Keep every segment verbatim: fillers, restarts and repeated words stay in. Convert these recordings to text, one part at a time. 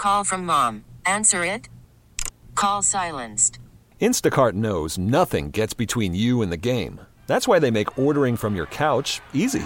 Call from mom. Answer it. Call silenced. Instacart knows nothing gets between you and the game. That's why they make ordering from your couch easy.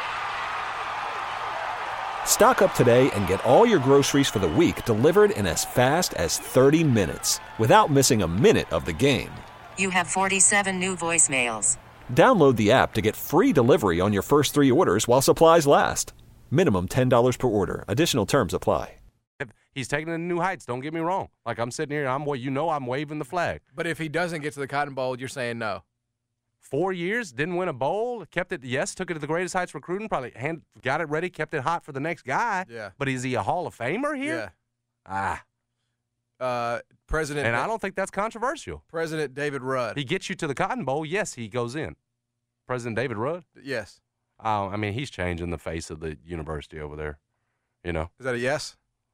Stock up today and get all your groceries for the week delivered in as fast as thirty minutes without missing a minute of the game. You have forty-seven new voicemails. Download the app to get free delivery on your first three orders while supplies last. Minimum ten dollars per order. Additional terms apply. He's taking it to new heights. Don't get me wrong. Like, I'm sitting here, I'm what you know, I'm waving the flag. But if he doesn't get to the Cotton Bowl, you're saying no. Four years, didn't win a bowl, kept it, yes, took it to the greatest heights recruiting, probably hand, got it ready, kept it hot for the next guy. Yeah. But is he a Hall of Famer here? Yeah. Ah. Uh, President. And I don't think that's controversial. President David Rudd. He gets you to the Cotton Bowl, yes, he goes in. President David Rudd? Yes. Uh, I mean, he's changing the face of the university over there. You know? Is that a yes?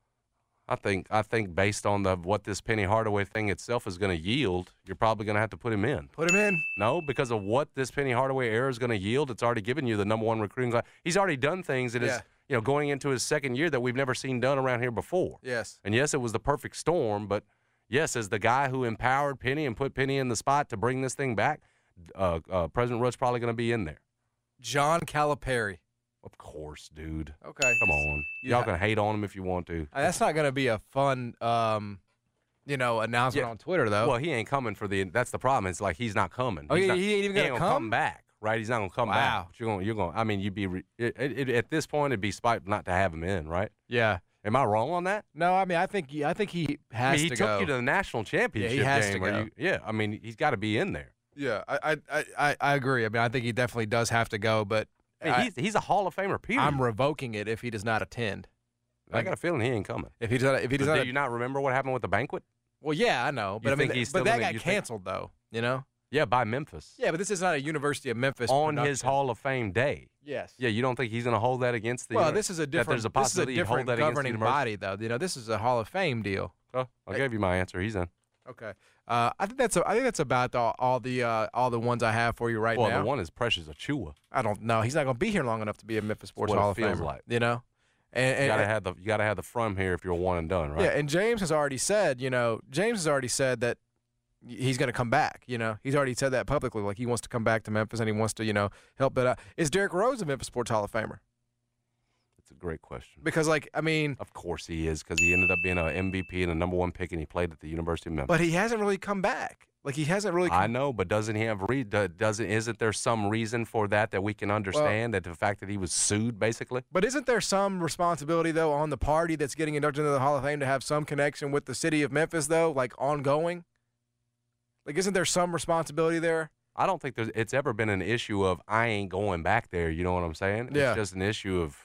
I think I think based on the what this Penny Hardaway thing itself is going to yield, you're probably going to have to put him in. Put him in? No, because of what this Penny Hardaway era is going to yield, it's already given you the number one recruiting class. He's already done things in yeah. his, you know, going into his second year that we've never seen done around here before. Yes. And yes, it was the perfect storm, but yes, as the guy who empowered Penny and put Penny in the spot to bring this thing back, uh, uh, President Rudd's probably going to be in there. John Calipari. Of course, dude. Okay. Come on. You Y'all ha- can hate on him if you want to. Uh, that's not going to be a fun, um, you know, announcement Yeah. on Twitter, though. Well, he ain't coming for the. That's the problem. It's like he's not coming. Oh, he's he- not, he ain't even he gonna ain't come? come back, right? He's not gonna come Wow. back. But you're gonna, you're gonna. I mean, you'd be re, it, it, at this point, it'd be spite not to have him in, right? Yeah. Am I wrong on that? No, I mean, I think he, I think he has I mean, he to took go. you to the national championship has game. to where go. You, yeah, I mean, he's got to be in there. Yeah, I, I, I, I agree. I mean, I think he definitely does have to go, but I mean, I, he's he's a Hall of Famer. Period. I'm revoking it if he does not attend. I got a feeling he ain't coming. If he does not, if he does Do not, you not remember what happened with the banquet? well, yeah, I know, but You I mean, think he's but still that in it? got You think- canceled though. You know. Yeah, by Memphis. Yeah, but this is not a University of Memphis on his production. Hall of Fame day. Yes. Yeah, you don't think he's going to hold that against the? Well, uni- this is a that different. there's a this is a possibility he'd hold different that against the governing university? body, though. You know, this is a Hall of Fame deal. Oh, I gave you my answer. He's in. Okay. Uh, I think that's a, I think that's about all, all the uh, all the ones I have for you right well, now. the one is Precious Achua. I don't know. He's not going to be here long enough to be a Memphis Sports what it Hall of feels Famer. like. You know. And, You and, gotta have the you gotta have the from here if you're one and done, right? Yeah, and James has already said, you know, James has already said that he's going to come back. You know, he's already said that publicly, like he wants to come back to Memphis and he wants to, you know, help it out. Is Derrick Rose a Memphis Sports Hall of Famer? It's a great question. Because, like, I mean, Of course he is, because he ended up being an M V P and a number one pick, and he played at the University of Memphis. but he hasn't really come back. Like he hasn't really. Come, I know, but doesn't he have re- do- doesn't isn't there some reason for that that we can understand that the fact that he was sued basically? But isn't there some responsibility though on the party that's getting inducted into the Hall of Fame to have some connection with the city of Memphis though, like ongoing? Like, isn't there some responsibility there? I don't think there's it's ever been an issue of I ain't going back there. You know what I'm saying? Yeah. It's just an issue of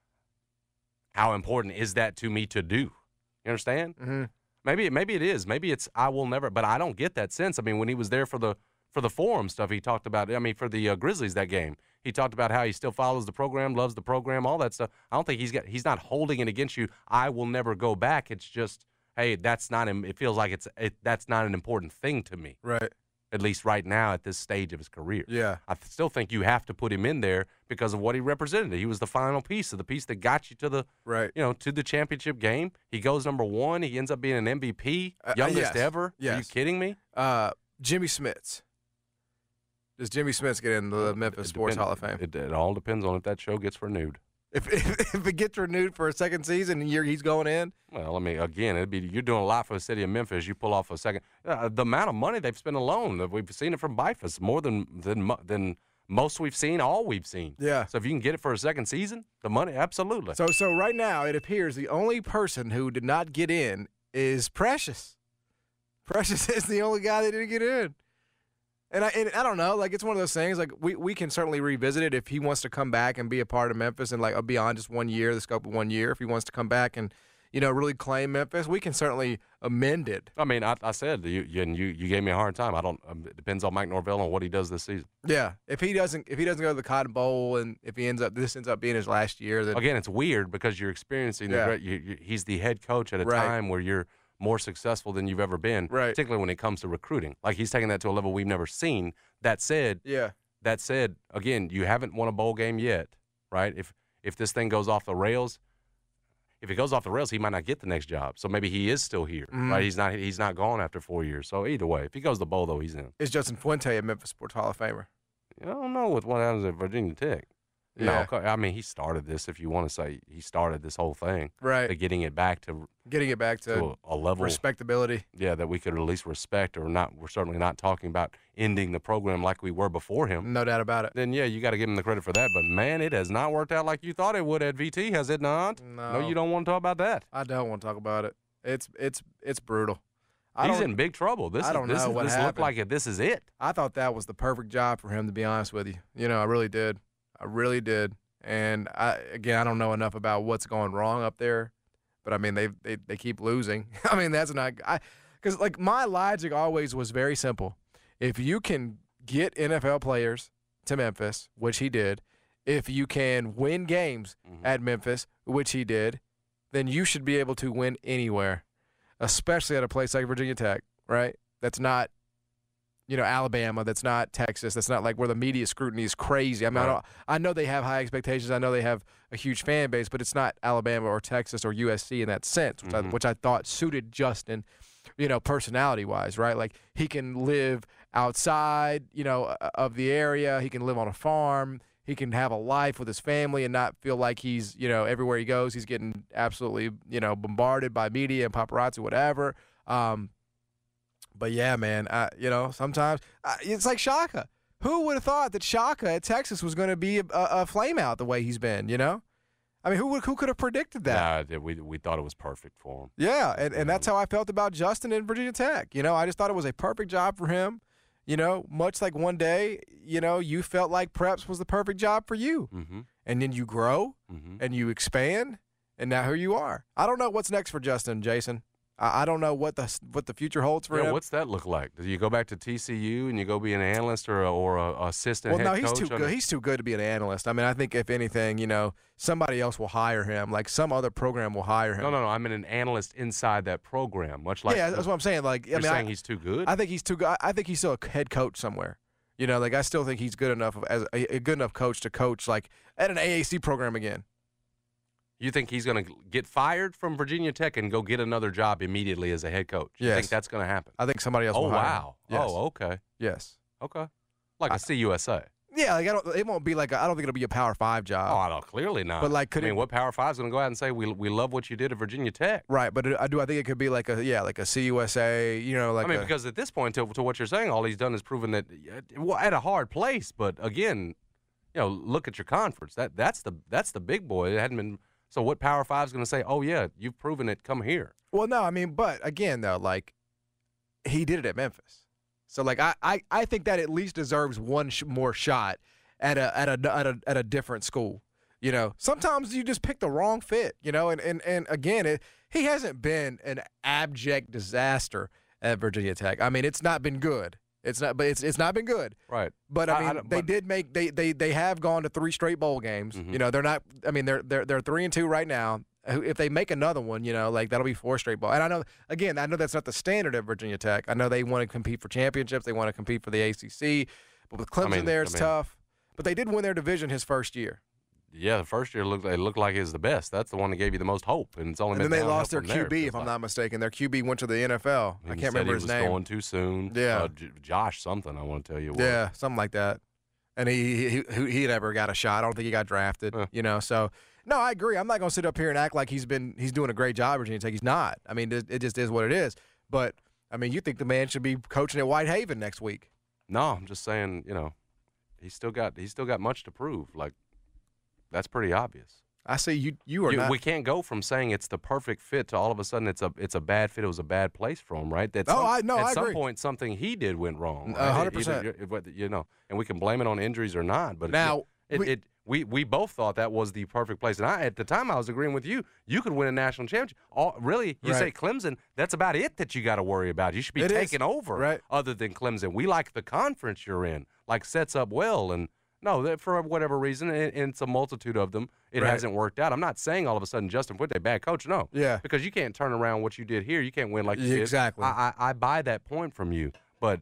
how important is that to me to do. You understand? Mm-hmm. Maybe maybe it is. Maybe it's I will never. But I don't get that sense. I mean, when he was there for the for the forum stuff, he talked about. I mean, for the uh, Grizzlies that game, he talked about how he still follows the program, loves the program, all that stuff. I don't think he's got. He's not holding it against you. I will never go back. It's just, hey, that's not. It feels like it's. It, that's not an important thing to me. Right. At least right now at this stage of his career. Yeah. I th- still think you have to put him in there because of what he represented. He was the final piece of the piece that got you to the Right. you know, to the championship game. He goes number one. He ends up being an M V P, Uh, uh, youngest yes. ever. Are you Yes. kidding me? Uh, Jimmy Smits. Does Jimmy Smits get into the Memphis It Sports depend- Hall of Fame? It, it all depends on if that show gets renewed. If, if if it gets renewed for a second season and year he's going in, Well, I mean, again, it'd be you're doing a lot for the city of Memphis. You pull off a second. Uh, the amount of money they've spent alone, we've seen it from Bifus, more than than mo- than most we've seen, all we've seen. yeah. So if you can get it for a second season, the money, absolutely. So so right now it appears the only person who did not get in is Precious. Precious is the only guy that didn't get in. And I and I don't know, like it's one of those things. Like we, we can certainly revisit it if he wants to come back and be a part of Memphis and like beyond just one year, the scope of one year. If he wants to come back and you know really claim Memphis, we can certainly amend it. I mean, I, I said you, you and you you gave me a hard time. I don't. Um, it depends on Mike Norvell and what he does this season. Yeah, if he doesn't if he doesn't go to the Cotton Bowl and if he ends up this ends up being his last year, then Again, it's weird because you're experiencing. Yeah. The, great- you, you, he's the head coach at a Right. time where you're more successful than you've ever been, Right. particularly when it comes to recruiting. Like he's taking that to a level we've never seen. That said, yeah, that said, again, you haven't won a bowl game yet, right? If if this thing goes off the rails, if it goes off the rails, he might not get the next job. So maybe he is still here, Mm. right? He's not he's not gone after four years. So either way, if he goes to bowl, though, he's in. Is Justin Fuente a Memphis Sports Hall of Famer? I don't know with what happens at Virginia Tech. Yeah. No, I mean, he started this, if you want to say he started this whole thing. Right. To getting it back to, Getting it back to, to a, a level, respectability. yeah, that we could at least respect, or not. We're certainly not talking about ending the program like we were before him. No doubt about it. Then, yeah, you got to give him the credit for that. But, man, it has not worked out like you thought it would at V T, has it not? No. No, you don't want to talk about that. I don't want to talk about it. It's it's it's brutal. I He's don't- in big trouble. This I is don't this, know is, what this looked happened. like it. This is it. I thought that was the perfect job for him, to be honest with you. You know, I really did. I really did. And I again, I don't know enough about what's going wrong up there, but I mean, they they they keep losing. I mean, that's not I because like my logic always was very simple. If you can get N F L players to Memphis, which he did, if you can win games Mm-hmm. at Memphis, which he did, then you should be able to win anywhere, especially at a place like Virginia Tech, right? That's not, you know, Alabama. That's not Texas. That's not like where the media scrutiny is crazy. I mean, I, Right. don't, I know they have high expectations. I know they have a huge fan base, but it's not Alabama or Texas or U S C in that sense, which, I, Mhm. which I thought suited Justin, you know, personality-wise, right? Like he can live outside, you know, of the area. He can live on a farm. He can have a life with his family and not feel like he's, you know, everywhere he goes, he's getting absolutely, you know, bombarded by media and paparazzi, whatever. Um, but yeah, man, I, you know, sometimes uh, it's like Shaka. Who would have thought that Shaka at Texas was going to be a, a, a flame out the way he's been? You know, I mean, who would, who could have predicted that? Nah, we we thought it was perfect for him. Yeah, and, and that's how I felt about Justin in Virginia Tech. You know, I just thought it was a perfect job for him. You know, much like one day, you know, you felt like Preps was the perfect job for you. Mm-hmm. And then you grow Mm-hmm. and you expand, and now here you are. I don't know what's next for Justin, Jason. I, I don't know what the what the future holds for Yeah, him. what's that look like? Do you go back to T C U and you go be an analyst or a, or a assistant Well, head no, he's coach? too on good. a- He's too good to be an analyst. I mean, I think if anything, you know, somebody else will hire him. Like some other program will hire him. No, no, no. I'm an analyst inside that program, much like yeah, that's what I'm saying. Like, you're I mean, saying I, he's too good. I think he's too good. I- I think he's still a head coach somewhere. You know, like I still think he's good enough as a, a good enough coach to coach like at an A A C program again. You think he's going to get fired from Virginia Tech and go get another job immediately as a head coach? You Yes. think that's going to happen? I think somebody else Oh, will hire him. wow. Yes. Oh, okay. Yes. Okay. Like a C U S A. Yeah, like I don't. It won't be like a, I don't think it'll be a Power Five job. Oh, I don't, clearly not. But, like, could I mean, it- what Power Five is going to go out and say, we we love what you did at Virginia Tech? Right, but it, I do. I think it could be like a yeah, like a C U S A. You know, like I mean, a, because at this point, to, to what you're saying, all he's done is proven that uh, well, at a hard place. But again, you know, look at your conference. That that's the that's the big boy. It hadn't been. So what Power Five is going to say? Oh yeah, you've proven it. Come here. Well, no, I mean, but again, though, like he did it at Memphis, so like I, I, I think that at least deserves one sh- more shot at a at a at a at a different school. You know, sometimes you just pick the wrong fit. You know, and and and again, it, he hasn't been an abject disaster at Virginia Tech. I mean, it's not been good. It's not, but it's it's not been good. Right. But I I- I mean, don't- they but- did make they they they have gone to three straight bowl games. Mhm. You know, they're not. I mean, they're they're they're three and two right now. Who- If they make another one, you know, like that'll be four straight bowl. And I know, again, I know that's not the standard at Virginia Tech. I know they want to compete for championships. They want to compete for the A C C. But with Clemson mean- there, I it's mean- tough. But they did win their division his first year, Yeah, the first year looked it looked like it was the best. That's the one that gave you the most hope, and it's only and been then they downhill lost their from there, Q B. it If feels I'm like. not mistaken, their Q B went to the N F L. I He can't said remember he his was name. going too soon. Yeah. uh, J- Josh something. I want to tell you. What. Yeah, something like that. And he he he, he never got a shot. I don't think he got drafted. Huh. You know, so no, I agree. I'm not gonna sit up here and act like he's been he's doing a great job at Virginia Tech. He's not. I mean, it, it just is what it is. But I mean, you think the man should be coaching at Whitehaven next week? No, I'm just saying. You know, he's still got he's still got much to prove. Like that's pretty obvious. I see you. You are You- not. we can't go from saying it's the perfect fit to all of a sudden it's a it's a bad fit. It was a bad place for him, right? At Oh, some, I- no, At I some agree. point, something he did went wrong. A right? hundred Either- percent. you- but, You know, and we can blame it on injuries or not. But Now, it, we- it, it we we both thought that was the perfect place. And I at the time I was agreeing with you. You could win a national championship. All, really, you say Right. Clemson. That's about it that you got to worry about. You should be It is. taking over. Right. Other than Clemson, we like the conference you're in. Like sets up well and. No, that for whatever reason, and and it's a multitude of them, it Right. hasn't worked out. I'm not saying all of a sudden Justin Fuente, bad coach. No. Yeah. Because you can't turn around what you did here. You can't win like you did. Exactly. I, I, I buy that point from you. But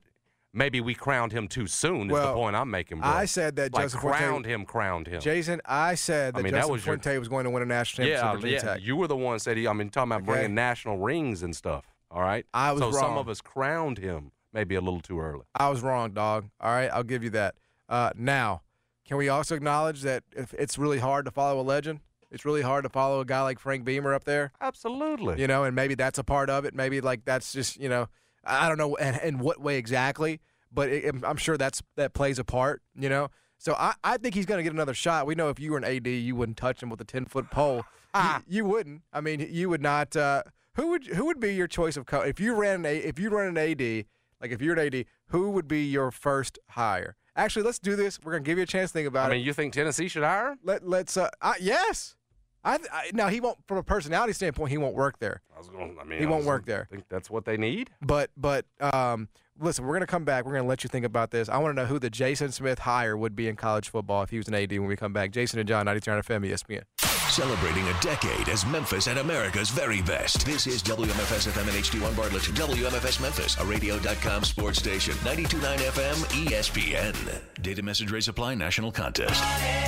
maybe we crowned him too soon. Is Well, the point I'm making, bro. I said that like Joseph crowned Fuente, him, crowned him. Jason, I said that I mean, that Joseph was your- Fuente was going to win a national championship Yeah, for Virginia yeah. Tech. You were the one said he. I mean, talking about Okay. bringing national rings and stuff. All right. I was so some wrong. of us crowned him maybe a little too early. I was wrong, dog. All right, I'll give you that. Uh, now, can we also acknowledge that if it's really hard to follow a legend? It's really hard to follow a guy like Frank Beamer up there. Absolutely. You know, and maybe that's a part of it. Maybe like that's just, you know, I don't know in, in what way exactly, but it, I'm sure that's that plays a part, you know. So I, I think he's going to get another shot. We know if you were an A D, you wouldn't touch him with a ten-foot pole. you, you wouldn't. I mean, you would not. Uh, who would who would be your choice of coach? If you ran an A, if you run an A D, like if you're an A D, who would be your first hire? Actually, let's do this. We're going to give you a chance to think about I it. mean, you think Tennessee should hire him? Let let's uh, uh yes. I, I now he won't from a personality standpoint he won't work there. I was going. I mean, He I won't was work gonna there. Think that's what they need. But but um listen, we're gonna come back. We're gonna let you think about this. I want to know who the Jason Smith hire would be in college football if he was an A D when we come back. Jason and John, ninety-two F M, E S P N. Celebrating a decade as Memphis at America's very best. This is W M F S F M and H D one Bartlett. W M F S Memphis, a radio dot com sports station. ninety-two point nine F M, E S P N. Data message rate supply national contest.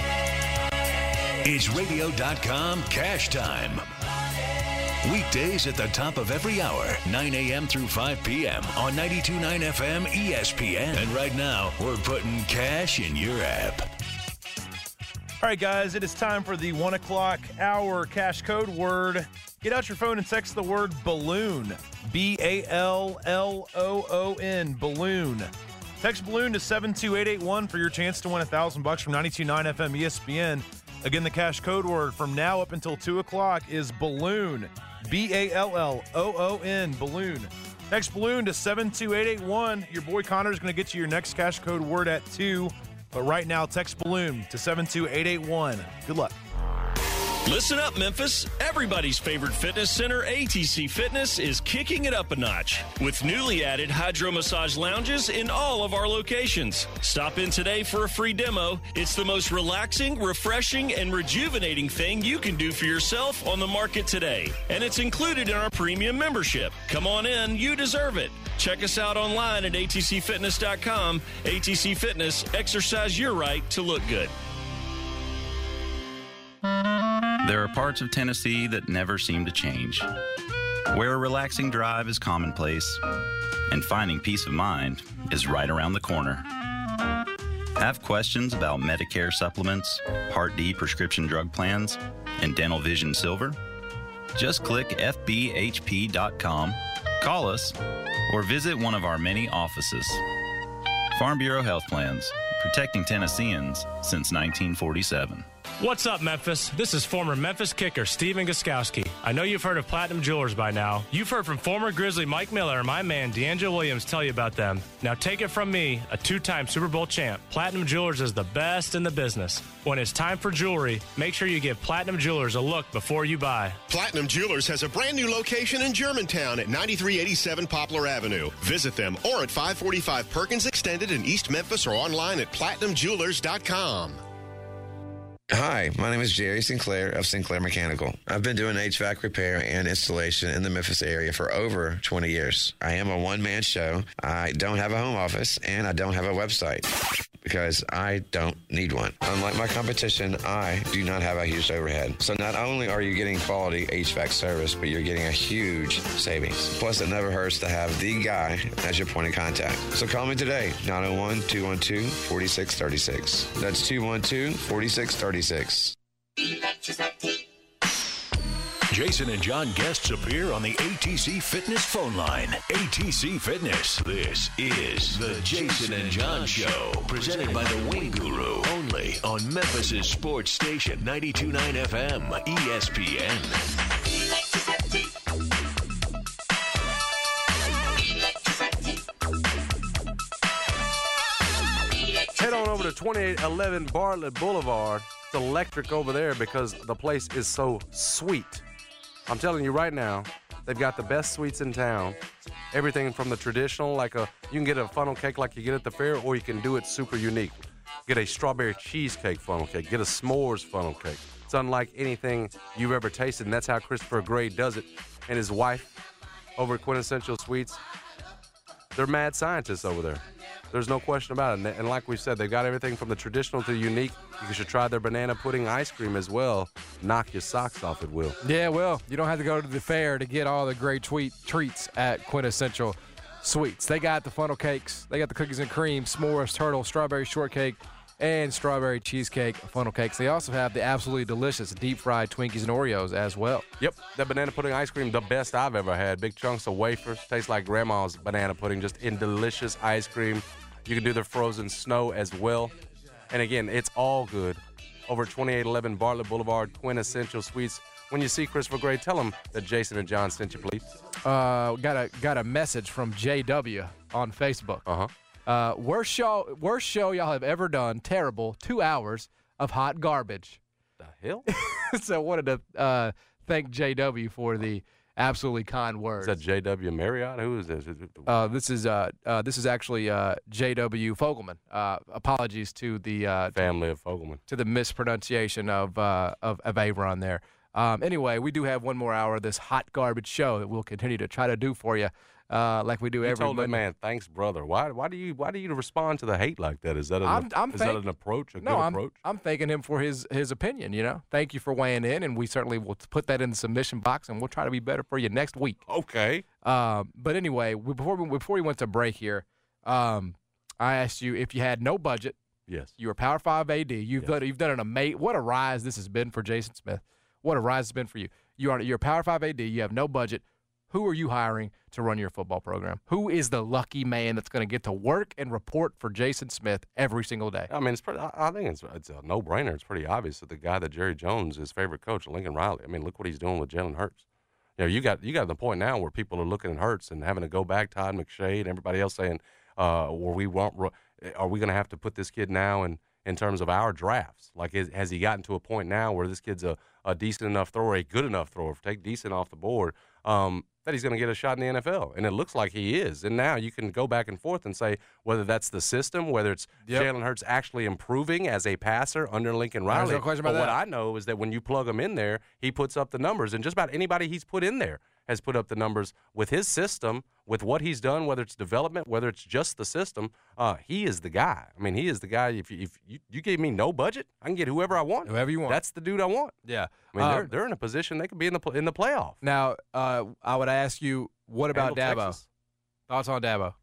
It's radio dot com cash time. Weekdays at the top of every hour, nine a.m. through five p.m. on ninety-two point nine F M E S P N. And right now, we're putting cash in your app. All right, guys, it is time for the one o'clock hour cash code word. Get out your phone and text the word balloon. B A L L O O N, balloon. Text balloon to seven two eight eight one for your chance to win one thousand bucks from ninety-two point nine F M E S P N. Again, the cash code word from now up until two o'clock is balloon. B A L L O O N, balloon. Text balloon to seven two eight eight one. Your boy Connor is going to get you your next cash code word at two. But right now, text balloon to seven two eight eight one. Good luck. Listen up, Memphis. Everybody's favorite fitness center, A T C Fitness, is kicking it up a notch with newly added hydro massage lounges in all of our locations. Stop in today for a free demo. It's the most relaxing, refreshing, and rejuvenating thing you can do for yourself on the market today. And it's included in our premium membership. Come on in. You deserve it. Check us out online at A T C fitness dot com. A T C Fitness, exercise your right to look good. There are parts of Tennessee that never seem to change, where a relaxing drive is commonplace and finding peace of mind is right around the corner. Have questions about Medicare supplements, Part D prescription drug plans, and Dental Vision Silver? Just click F B H P dot com, call us, or visit one of our many offices. Farm Bureau Health Plans, protecting Tennesseans since nineteen forty-seven. What's up, Memphis? This is former Memphis kicker Steven Gostkowski. I know you've heard of Platinum Jewelers by now. You've heard from former Grizzly Mike Miller and my man D'Angelo Williams tell you about them. Now take it from me, a two-time Super Bowl champ. Platinum Jewelers is the best in the business. When it's time for jewelry, make sure you give Platinum Jewelers a look before you buy. Platinum Jewelers has a brand new location in Germantown at ninety-three eighty-seven Poplar Avenue. Visit them or at five forty-five Perkins Extended in East Memphis or online at platinum jewelers dot com. Hi, my name is Jerry Sinclair of Sinclair Mechanical. I've been doing H V A C repair and installation in the Memphis area for over twenty years. I am a one-man show. I don't have a home office, and I don't have a website because I don't need one. Unlike my competition, I do not have a huge overhead. So not only are you getting quality H V A C service, but you're getting a huge savings. Plus, it never hurts to have the guy as your point of contact. So call me today, nine oh one, two one two, four six three six. That's two one two, four six three six. Jason and John guests appear on the A T C Fitness phone line. A T C Fitness. This is the Jason and John Show, presented by the Wing Guru, only on Memphis' sports station, ninety-two point nine F M, E S P N. Head on over to twenty-eight eleven Bartlett Boulevard. It's electric over there because the place is so sweet. I'm telling you right now, they've got the best sweets in town. Everything from the traditional, like a, you can get a funnel cake like you get at the fair, or you can do it super unique. Get a strawberry cheesecake funnel cake. Get a s'mores funnel cake. It's unlike anything you've ever tasted, and that's how Christopher Gray does it. And his wife over at Quintessential Sweets, they're mad scientists over there. There's no question about it. And, and like we said, they've got everything from the traditional to the unique. You should try their banana pudding ice cream as well. Knock your socks off, it will. Yeah, well, you don't have to go to the fair to get all the great tweet treats at Quintessential Sweets. They got the funnel cakes. They got the cookies and cream, s'mores, turtle, strawberry shortcake, and strawberry cheesecake funnel cakes. They also have the absolutely delicious deep-fried Twinkies and Oreos as well. Yep, that banana pudding ice cream, the best I've ever had. Big chunks of wafers, tastes like grandma's banana pudding, just in delicious ice cream. You can do their frozen snow as well. And again, it's all good. Over at twenty-eight eleven Bartlett Boulevard, Quintessential Sweets. When you see Christopher Gray, tell him that Jason and John sent you, please. Uh, got a got a message from J W on Facebook. Uh-huh. Uh, worst show, worst show y'all have ever done. Terrible. Two hours of hot garbage. The hell? So I wanted to uh, thank J W for the absolutely kind words. Is that J W Marriott? Who is this? Uh, this is uh, uh, this is actually uh, J W Fogelman. Uh, apologies to the uh, family of Fogelman to the mispronunciation of uh, of, of Avron there. Um, anyway, we do have one more hour of this hot garbage show that we'll continue to try to do for you. Uh, like we do you every told Monday. that man, thanks, brother. Why? Why do you? Why do you respond to the hate like that? Is that an? I'm, I'm is thank- that an approach? A no, good I'm, approach? I'm thanking him for his his opinion. You know, thank you for weighing in, and we certainly will put that in the submission box, and we'll try to be better for you next week. Okay. Um, but anyway, we, before we, before we went to break here, um, I asked you if you had no budget. Yes. You were Power Five A D. You've Yes. done you've done an amazing. What a rise this has been for Jason Smith. What a rise it's been for you. You are you're Power Five A D. You have no budget. Who are you hiring to run your football program? Who is the lucky man that's going to get to work and report for Jason Smith every single day? I mean, it's pretty, I think it's it's a no-brainer. It's pretty obvious that the guy that Jerry Jones, his favorite coach, Lincoln Riley. I mean, look what he's doing with Jalen Hurts. You know, you got you got to the point now where people are looking at Hurts and having to go back, Todd McShay and everybody else saying, uh, "Well, we want, are we going to have to put this kid now in in terms of our drafts? Like, is, has he gotten to a point now where this kid's a, a decent enough thrower, a good enough thrower, take decent off the board?" Um, that he's going to get a shot in the N F L. And it looks like he is. And now you can go back and forth and say whether that's the system, whether it's yep. Jalen Hurts actually improving as a passer under Lincoln Riley. There's no question about but that. What I know is that when you plug him in there, he puts up the numbers. And just about anybody he's put in there has put up the numbers with his system, with what he's done, whether it's development, whether it's just the system. Uh, he is the guy. I mean, he is the guy. If, you, if you, you gave me no budget, I can get whoever I want. Whoever you want. That's the dude I want. Yeah. I mean, um, they're, they're in a position they could be in the in the playoff. Now, uh, I would ask you, what about Handle Dabo? Texas. Thoughts on Dabo?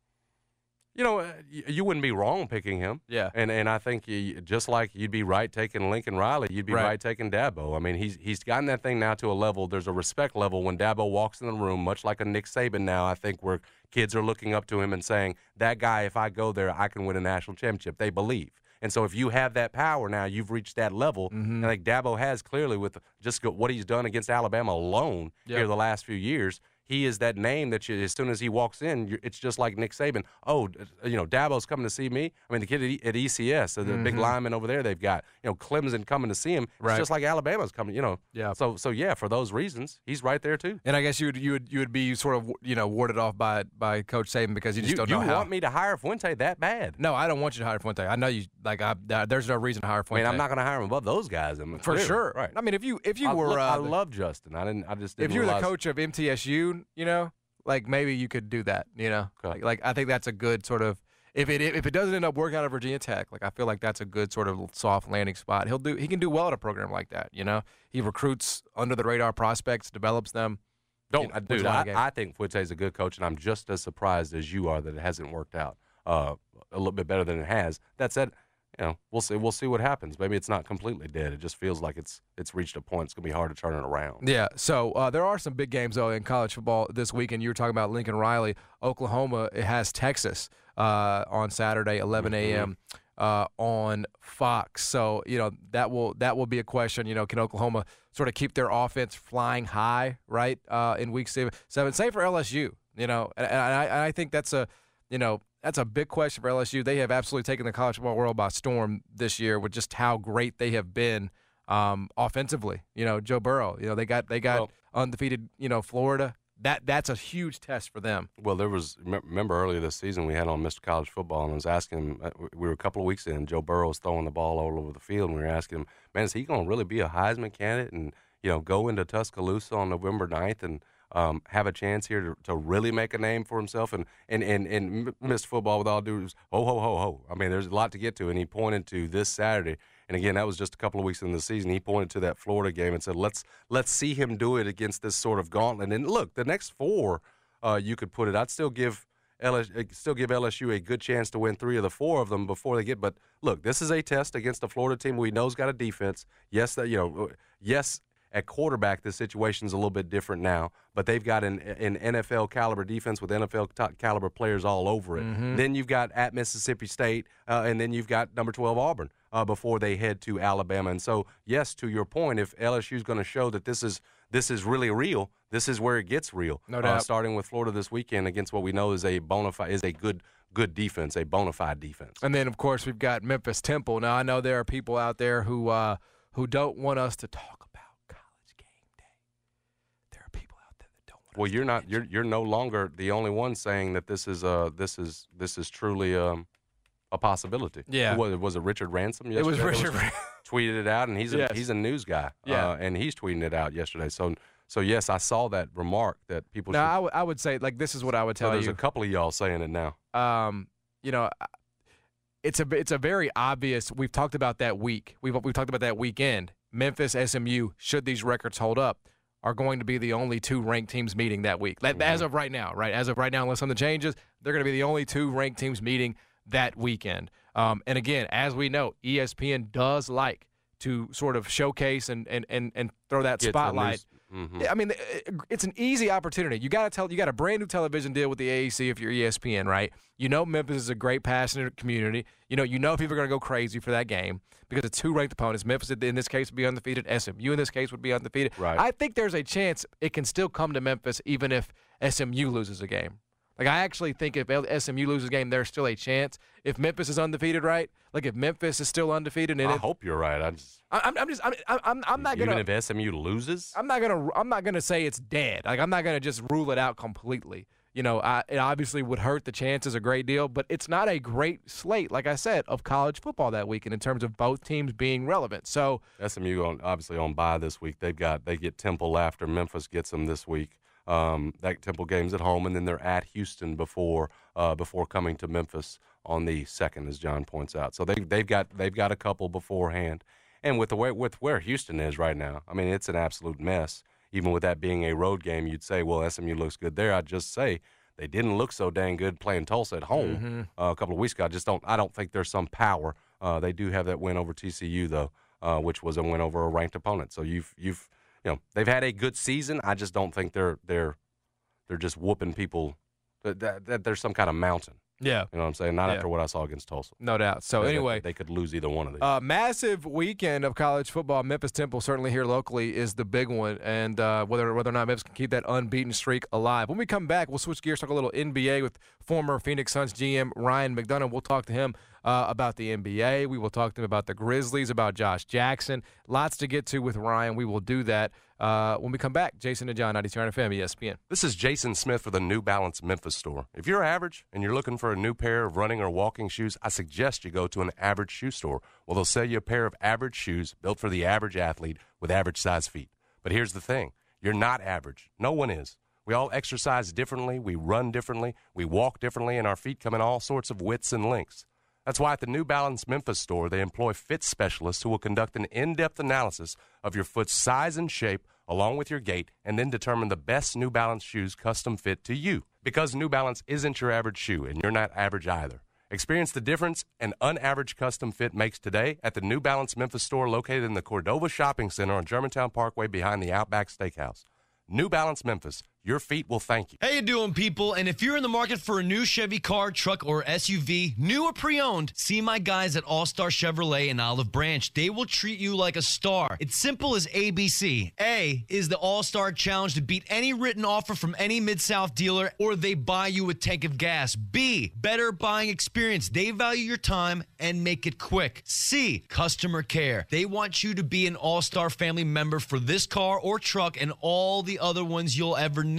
You know, uh, you, you wouldn't be wrong picking him. Yeah. And and I think you, just like you'd be right taking Lincoln Riley, you'd be right. right taking Dabo. I mean, he's he's gotten that thing now to a level. There's a respect level when Dabo walks in the room, much like a Nick Saban now, I think, where kids are looking up to him and saying, that guy, if I go there, I can win a national championship. They believe. And so if you have that power now, you've reached that level. Mm-hmm. And I think Dabo has clearly with just what he's done against Alabama alone yep. here the last few years. He is that name that you, as soon as he walks in, you're, it's just like Nick Saban. Oh, you know, Dabo's coming to see me. I mean, the kid at, e, at E C S, the mm-hmm. big lineman over there they've got, you know, Clemson coming to see him. It's right. just like Alabama's coming, you know. Yeah. So, so yeah, for those reasons, he's right there too. And I guess you would you would you would be sort of you know warded off by by Coach Saban because you just you, don't you know how. You want me to hire Fuente that bad? No, I don't want you to hire Fuente. I know you like. I, uh, there's no reason to hire Fuente. I mean, I'm not going to hire him above those guys. I mean, for clearly. Sure. Right. I mean, if you if you I, were, look, uh, I love Justin. I didn't. I just didn't if you're realize. the coach of M T S U, you know. Like maybe you could do that, you know. Okay. Like, like I think that's a good sort of if it if it doesn't end up working out at Virginia Tech, like I feel like that's a good sort of soft landing spot. He'll do he can do well at a program like that, you know. He recruits under the radar prospects, develops them. Don't, you know, dude. I, I think Fuente's a good coach, and I'm just as surprised as you are that it hasn't worked out uh, a little bit better than it has. That said, you know, we'll see. We'll see what happens. Maybe it's not completely dead. It just feels like it's it's reached a point. It's gonna be hard to turn it around. Yeah. So uh, there are some big games though in college football this weekend. You were talking about Lincoln Riley, Oklahoma. It has Texas uh, on Saturday, eleven a.m. Mm-hmm. uh, on Fox. So you know that will that will be a question. You know, can Oklahoma sort of keep their offense flying high, right? Uh, in week seven, seven. Same for L S U. You know, and, and I and I think that's a you know. That's a big question for L S U. They have absolutely taken the college football world by storm this year with just how great they have been um, offensively. You know, Joe Burrow. You know, they got they got well, undefeated. You know, Florida. That that's a huge test for them. Well, there was remember earlier this season we had on Mister College Football, and I was asking him. We were a couple of weeks in. Joe Burrow was throwing the ball all over the field, and we were asking him, man, is he going to really be a Heisman candidate and you know go into Tuscaloosa on November ninth and um, have a chance here to, to really make a name for himself. And and and and Mister Football, with all due respect, ho ho ho ho. I mean, there's a lot to get to, and he pointed to this Saturday. And again, that was just a couple of weeks into the season. He pointed to that Florida game and said, "Let's let's see him do it against this sort of gauntlet." And look, the next four, uh, you could put it. I'd still give L S U, still give L S U a good chance to win three of the four of them before they get. But look, this is a test against a Florida team we know's got a defense. Yes, that you know, yes. At quarterback, the situation's a little bit different now, but they've got an, an N F L caliber defense with N F L top caliber players all over it. Mm-hmm. Then you've got at Mississippi State, uh, and then you've got number twelve Auburn uh, before they head to Alabama. And so, yes, to your point, if L S U's going to show that this is this is really real, this is where it gets real. No doubt. Uh, starting with Florida this weekend against what we know is a bona fide is a good good defense, a bona fide defense. And then, of course, we've got Memphis Temple. Now, I know there are people out there who uh, who don't want us to talk. Well, you're not. You're you're no longer the only one saying that this is uh this is this is truly um a possibility. Yeah. Was, was it Richard Ransom yesterday? It was Richard was, tweeted it out, and he's a, yes. he's a news guy. Yeah. Uh, and he's tweeting it out yesterday. So so yes, I saw that remark that people. Now should, I, w- I would say like this is what I would tell so there's you. a couple of y'all saying it now. Um, you know, it's a it's a very obvious. We've talked about that week. We've we've talked about that weekend. Memphis, S M U. Should these records hold up, are going to be the only two ranked teams meeting that week. That, as of right now, right? As of right now, unless something changes, they're going to be the only two ranked teams meeting that weekend. Um, and again, as we know, E S P N does like to sort of showcase and and and, and throw that Get spotlight. Mm-hmm. I mean, it's an easy opportunity. You got to tell. You got a brand new television deal with the A A C if you're E S P N, right? You know Memphis is a great, passionate community. You know, you know people are going to go crazy for that game because it's two ranked opponents. Memphis, in this case, would be undefeated. S M U, in this case, would be undefeated. Right. I think there's a chance it can still come to Memphis even if S M U loses a game. Like, I actually think if S M U loses a game, there's still a chance. If Memphis is undefeated, right? Like, if Memphis is still undefeated, and I it, hope you're right. I just I'm, I'm just, I'm, I'm, I'm not gonna. even if S M U loses, I'm not gonna, I'm not gonna say it's dead. Like, I'm not gonna just rule it out completely. You know, I, it obviously would hurt the chances a great deal, but it's not a great slate, like I said, of college football that weekend in terms of both teams being relevant. So S M U on, obviously on bye this week. They've got they get Temple after Memphis gets them this week. Um, that Temple game's at home, and then they're at Houston before uh, before coming to Memphis on the second, as John points out. So they they've got they've got a couple beforehand, and with the way with where Houston is right now, I mean it's an absolute mess. Even with that being a road game, you'd say, well, S M U looks good there. I'd just say they didn't look so dang good playing Tulsa at home mm-hmm. uh, a couple of weeks ago. I just don't I don't think there's some power. Uh, they do have that win over T C U though, uh, which was a win over a ranked opponent. So you've you've you know they've had a good season. I just don't think they're they're they're just whooping people. That, that, that there's some kind of mountain. Yeah. You know what I'm saying? Not Yeah. after what I saw against Tulsa. No doubt. So They- anyway, they could lose either one of these. Uh, massive weekend of college football. Memphis Temple, certainly here locally, is the big one, and uh, whether whether or not Memphis can keep that unbeaten streak alive. When we come back, we'll switch gears, talk a little N B A with former Phoenix Suns G M Ryan McDonough. We'll talk to him uh, about the N B A. We will talk to him about the Grizzlies, about Josh Jackson. Lots to get to with Ryan. We will do that uh, when we come back. Jason and John, ninety-two F M, E S P N. This is Jason Smith for the New Balance Memphis store. If you're average and you're looking for a new pair of running or walking shoes, I suggest you go to an average shoe store. Well, they'll sell you a pair of average shoes built for the average athlete with average size feet. But here's the thing. You're not average. No one is. We all exercise differently. We run differently. We walk differently, and our feet come in all sorts of widths and lengths. That's why at the New Balance Memphis store, they employ fit specialists who will conduct an in-depth analysis of your foot's size and shape along with your gait, and then determine the best New Balance shoes custom fit to you. Because New Balance isn't your average shoe, and you're not average either. Experience the difference an unaverage custom fit makes today at the New Balance Memphis store located in the Cordova Shopping Center on Germantown Parkway behind the Outback Steakhouse. New Balance Memphis. Your feet will thank you. How you doing, people? And if you're in the market for a new Chevy car, truck, or S U V, new or pre-owned, see my guys at All-Star Chevrolet in Olive Branch. They will treat you like a star. It's simple as A B C. A is the All-Star Challenge to beat any written offer from any Mid-South dealer, or they buy you a tank of gas. B, better buying experience. They value your time and make it quick. C, customer care. They want you to be an All-Star family member for this car or truck and all the other ones you'll ever need.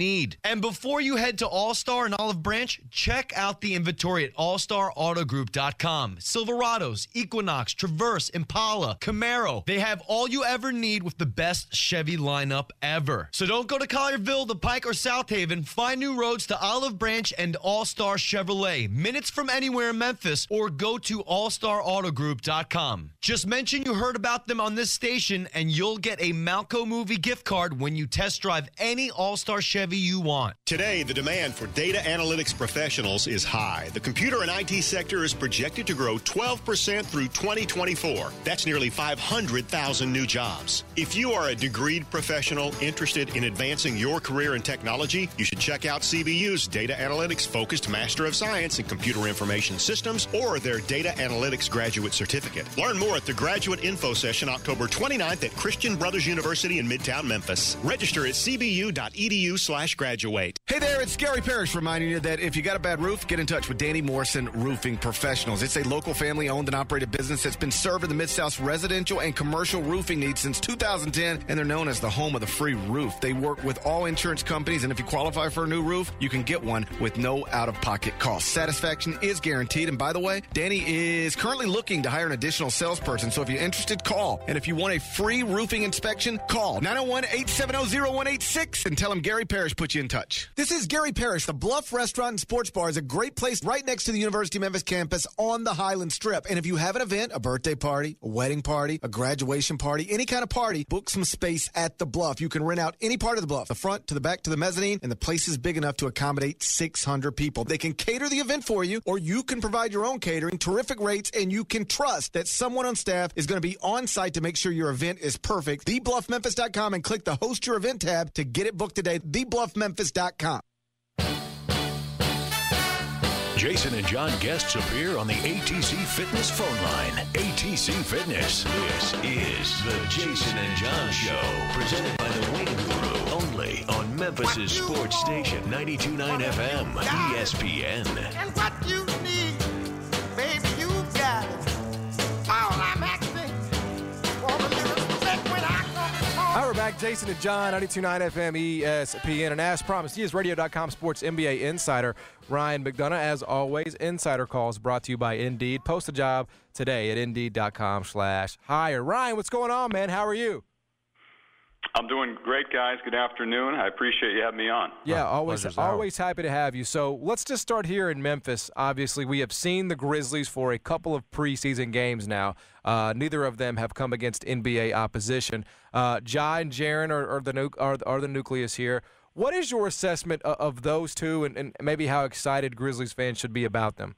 need. And before you head to All-Star and Olive Branch, check out the inventory at all star auto group dot com. Silverados, Equinox, Traverse, Impala, Camaro. They have all you ever need with the best Chevy lineup ever. So don't go to Collierville, The Pike, or South Haven. Find new roads to Olive Branch and All-Star Chevrolet. Minutes from anywhere in Memphis, or go to all star auto group dot com. Just mention you heard about them on this station and you'll get a Malco movie gift card when you test drive any All-Star Chevy you want. Today, the demand for data analytics professionals is high. The computer and I T sector is projected to grow twelve percent through twenty twenty-four. That's nearly five hundred thousand new jobs. If you are a degreed professional interested in advancing your career in technology, you should check out C B U's Data Analytics Focused Master of Science in Computer Information Systems or their Data Analytics Graduate Certificate. Learn more at the Graduate Info Session October twenty-ninth at Christian Brothers University in Midtown Memphis. Register at c b u dot e d u slash graduate. Hey there, it's Gary Parrish reminding you that if you got a bad roof, get in touch with Danny Morrison Roofing Professionals. It's a local family-owned and operated business that's been serving the Mid-South's residential and commercial roofing needs since two thousand ten, and they're known as the home of the free roof. They work with all insurance companies, and if you qualify for a new roof, you can get one with no out-of-pocket cost. Satisfaction is guaranteed, and by the way, Danny is currently looking to hire an additional salesperson, so if you're interested, call. And if you want a free roofing inspection, call nine oh one, eight seven oh, oh one eight six and tell him Gary Parrish put you in touch. This is Gary Parrish. The Bluff Restaurant and Sports Bar is a great place right next to the University of Memphis campus on the Highland Strip. And if you have an event, a birthday party, a wedding party, a graduation party, any kind of party, book some space at the Bluff. You can rent out any part of the Bluff, the front to the back to the mezzanine, and the place is big enough to accommodate six hundred people. They can cater the event for you, or you can provide your own catering, terrific rates, and you can trust that someone on staff is going to be on site to make sure your event is perfect. the bluff memphis dot com and click the Host Your Event tab to get it booked today. the bluff memphis dot com. Jason and John guests appear on the A T C Fitness phone line. A T C Fitness. This is the Jason and John Show, presented by the Wing Guru, only on Memphis' sports station, ninety-two point nine F M, E S P N. And what you need, baby, you got it. All I'm asking for a little respect when I come home. All right, we're back. Jason and John, ninety-two point nine F M, E S P N. And as promised, he is radio dot com sports N B A insider Ryan McDonough. As always, Insider Calls brought to you by Indeed. Post a job today at indeed dot com slash hire. Ryan, what's going on, man? How are you? I'm doing great, guys. Good afternoon. I appreciate you having me on. Yeah, always, Pleasure's always happy to have you. So let's just start here in Memphis. Obviously, we have seen the Grizzlies for a couple of preseason games now. Uh, neither of them have come against N B A opposition. Uh, Ja and Jaren are, are, the nu- are, are the nucleus here. What is your assessment of, of those two, and, and maybe how excited Grizzlies fans should be about them?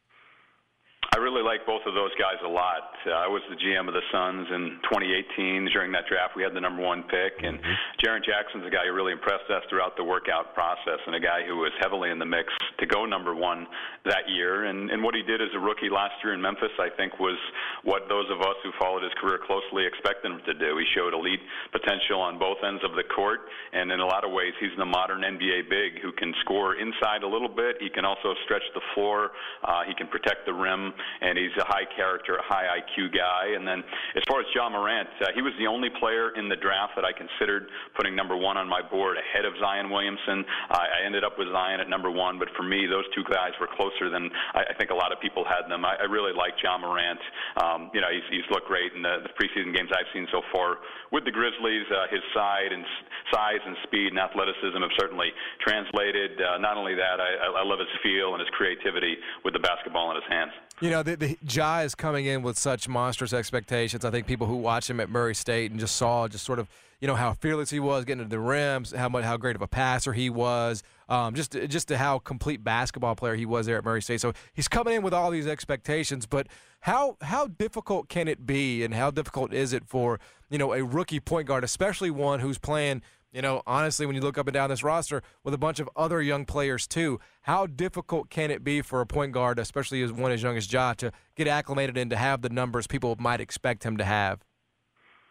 I really like both of those guys a lot. Uh, I was the G M of the Suns in twenty eighteen. During that draft, we had the number one pick, and Jaren Jackson's a guy who really impressed us throughout the workout process, and a guy who was heavily in the mix to go number one that year. And, and what he did as a rookie last year in Memphis, I think, was what those of us who followed his career closely expected him to do. He showed elite potential on both ends of the court, and in a lot of ways, he's the modern N B A big who can score inside a little bit. He can also stretch the floor. Uh, he can protect the rim. And he's a high character, high I Q guy. And then as far as Ja Morant, uh, he was the only player in the draft that I considered putting number one on my board ahead of Zion Williamson. Uh, I ended up with Zion at number one, but for me, those two guys were closer than I, I think a lot of people had them. I, I really like Ja Morant. Um, you know, he's, he's looked great in the, the preseason games I've seen so far with the Grizzlies. Uh, his side and size and speed and athleticism have certainly translated. Uh, not only that, I, I love his feel and his creativity with the basketball in his hands. You know, the, the Ja is coming in with such monstrous expectations. I think people who watched him at Murray State and just saw just sort of, you know, how fearless he was getting to the rims, how much, how great of a passer he was, um, just just to how complete basketball player he was there at Murray State. So he's coming in with all these expectations. But how how difficult can it be, and how difficult is it for, you know, a rookie point guard, especially one who's playing, you know, honestly, when you look up and down this roster with a bunch of other young players too, how difficult can it be for a point guard, especially as one as young as Ja, to get acclimated and to have the numbers people might expect him to have?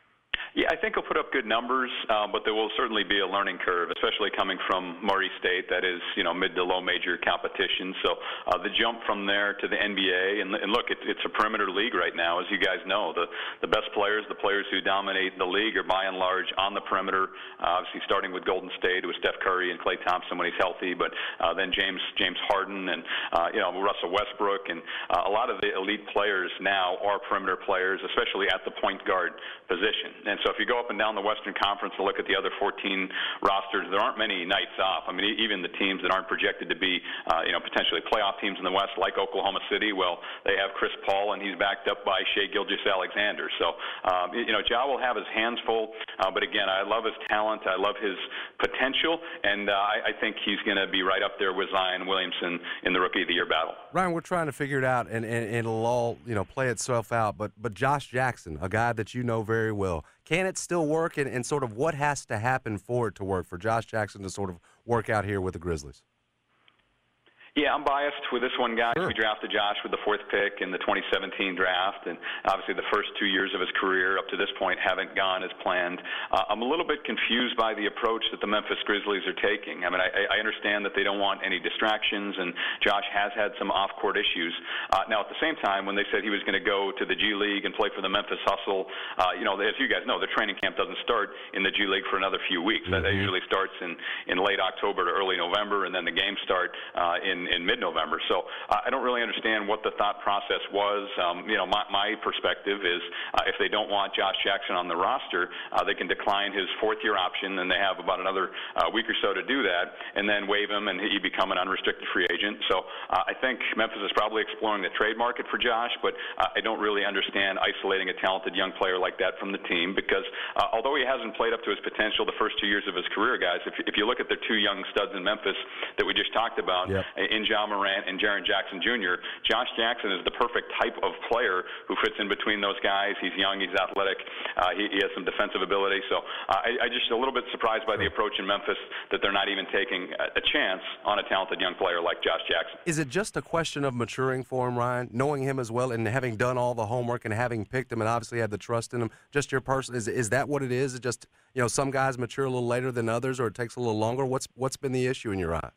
Yeah, I think he'll put up good numbers, uh, but there will certainly be a learning curve, especially coming from Murray State, that is, you know, mid to low major competition. So uh, the jump from there to the N B A, and, and look, it, it's a perimeter league right now, as you guys know. The the best players, the players who dominate the league, are by and large on the perimeter. Uh, obviously, starting with Golden State, with Steph Curry and Klay Thompson when he's healthy, but uh, then James James Harden and uh, you know Russell Westbrook, and uh, a lot of the elite players now are perimeter players, especially at the point guard position. And so if you go up and down the Western Conference and look at the other fourteen rosters, there aren't many nights off. I mean, even the teams that aren't projected to be, uh, you know, potentially playoff teams in the West, like Oklahoma City, well, they have Chris Paul, and he's backed up by Shai Gilgeous-Alexander. So, um, you know, Ja will have his hands full. Uh, but again, I love his talent. I love his potential, and uh, I, I think he's going to be right up there with Zion Williamson in the Rookie of the Year battle. Ryan, we're trying to figure it out, and, and, and it'll all, you know, play itself out. But but Josh Jackson, a guy that you know very well, can it still work, and, and sort of what has to happen for it to work, for Josh Jackson to sort of work out here with the Grizzlies? Yeah, I'm biased with this one, guys. Sure. We drafted Josh with the fourth pick in the twenty seventeen draft, and obviously the first two years of his career up to this point haven't gone as planned. Uh, I'm a little bit confused by the approach that the Memphis Grizzlies are taking. I mean, I, I understand that they don't want any distractions, and Josh has had some off-court issues. Uh, now, at the same time, when they said he was going to go to the G League and play for the Memphis Hustle, uh, you know, as you guys know, the training camp doesn't start in the G League for another few weeks. Mm-hmm. That, that usually starts in, in late October to early November, and then the games start uh, in in mid-November. So uh, I don't really understand what the thought process was. Um, you know, my, my perspective is uh, if they don't want Josh Jackson on the roster, uh, they can decline his fourth-year option, and they have about another uh, week or so to do that, and then waive him, and he become an unrestricted free agent. So uh, I think Memphis is probably exploring the trade market for Josh, but uh, I don't really understand isolating a talented young player like that from the team, because uh, although he hasn't played up to his potential the first two years of his career, guys, if, if you look at the two young studs in Memphis that we just talked about, yep. in Ja Morant and Jaren Jackson Junior, Josh Jackson is the perfect type of player who fits in between those guys. He's young, he's athletic, uh, he, he has some defensive ability. So uh, I, I just a little bit surprised by the approach in Memphis that they're not even taking a, a chance on a talented young player like Josh Jackson. Is it just a question of maturing for him, Ryan, knowing him as well and having done all the homework and having picked him and obviously had the trust in him? Just your person, is is that what it is? Is it just, you know, some guys mature a little later than others, or it takes a little longer? What's what's been the issue in your eye?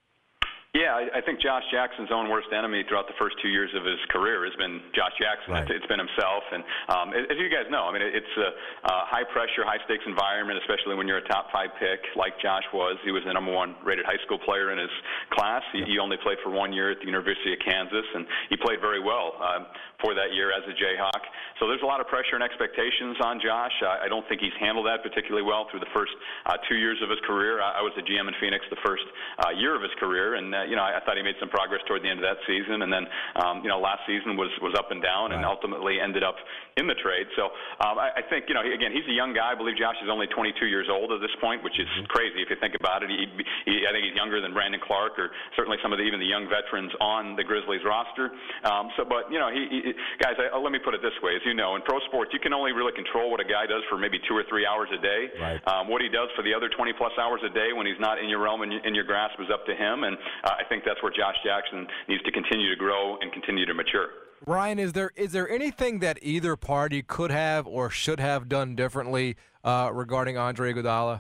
Yeah, I, I think Josh Jackson's own worst enemy throughout the first two years of his career has been Josh Jackson. Right. It's, it's been himself. And um, as you guys know, I mean, it's a, a high-pressure, high-stakes environment, especially when you're a top-five pick like Josh was. He was the number one rated high school player in his class. He, he only played for one year at the University of Kansas, and he played very well um, for that year as a Jayhawk. So there's a lot of pressure and expectations on Josh. I, I don't think he's handled that particularly well through the first uh, two years of his career. I, I was the G M in Phoenix the first uh, year of his career, and uh, you know, I, I thought he made some progress toward the end of that season. And then, um, you know, last season was was up and down, and right. ultimately ended up in the trade. So um, I, I think, you know, he, again, he's a young guy. I believe Josh is only twenty-two years old at this point, which is mm-hmm. crazy if you think about it. He, he, I think he's younger than Brandon Clark, or certainly some of the, even the young veterans on the Grizzlies roster. Um, so, but you know, he, he guys, I, let me put it this way: as you know, in pro sports, you can only really control what a guy does for maybe two or three hours a day. Right. Um, what he does for the other twenty plus hours a day when he's not in your realm and in your grasp is up to him. And uh, I think that's where Josh Jackson needs to continue to grow and continue to mature. Ryan, is there is there anything that either party could have or should have done differently uh, regarding Andre Iguodala?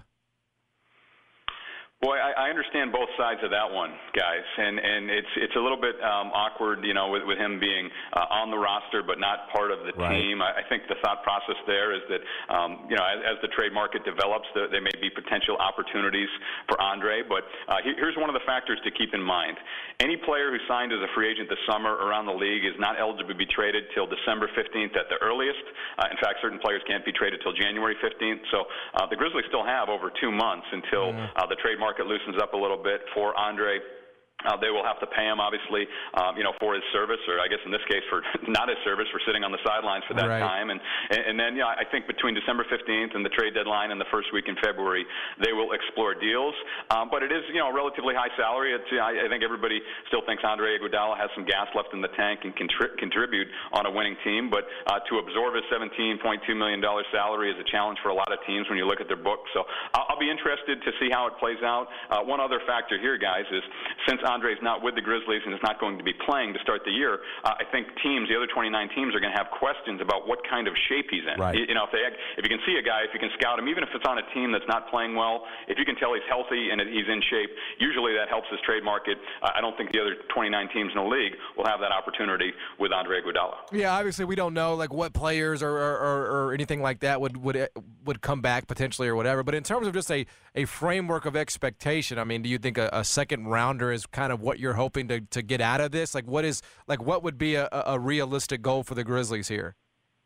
Boy, I, I understand both sides of that one, guys, and and it's it's a little bit um, awkward, you know, with, with him being uh, on the roster but not part of the right. team. I, I think the thought process there is that, um, you know, as, as the trade market develops, there, there may be potential opportunities for Andre. But uh, here's one of the factors to keep in mind: any player who signed as a free agent this summer around the league is not eligible to be traded till December fifteenth at the earliest. Uh, in fact, certain players can't be traded till January fifteenth. So uh, the Grizzlies still have over two months until mm. uh, the trade market market loosens up a little bit for Andre. Uh, they will have to pay him, obviously, um, you know, for his service, or I guess in this case for not his service, for sitting on the sidelines for that right. time. And, and then, you know, I think between December fifteenth and the trade deadline and the first week in February, they will explore deals. Um, but it is, you know, a relatively high salary. It's, I, I think everybody still thinks Andre Iguodala has some gas left in the tank and can contri- contribute on a winning team. But uh, to absorb his seventeen point two million dollars salary is a challenge for a lot of teams when you look at their books. So I'll, I'll be interested to see how it plays out. Uh, one other factor here, guys, is since Andre's not with the Grizzlies and is not going to be playing to start the year, uh, I think teams, the other twenty-nine teams, are going to have questions about what kind of shape he's in. Right. You, you know, if they, if you can see a guy, if you can scout him, even if it's on a team that's not playing well, if you can tell he's healthy and he's in shape, usually that helps his trade market. Uh, I don't think the other twenty-nine teams in the league will have that opportunity with Andre Iguodala. Yeah, obviously we don't know like what players or, or, or, or anything like that would, would would come back potentially or whatever. But in terms of just a, a framework of expectation, I mean, do you think a, a second rounder is kind of what you're hoping to, to get out of this? Like what is like what would be a, a realistic goal for the Grizzlies here?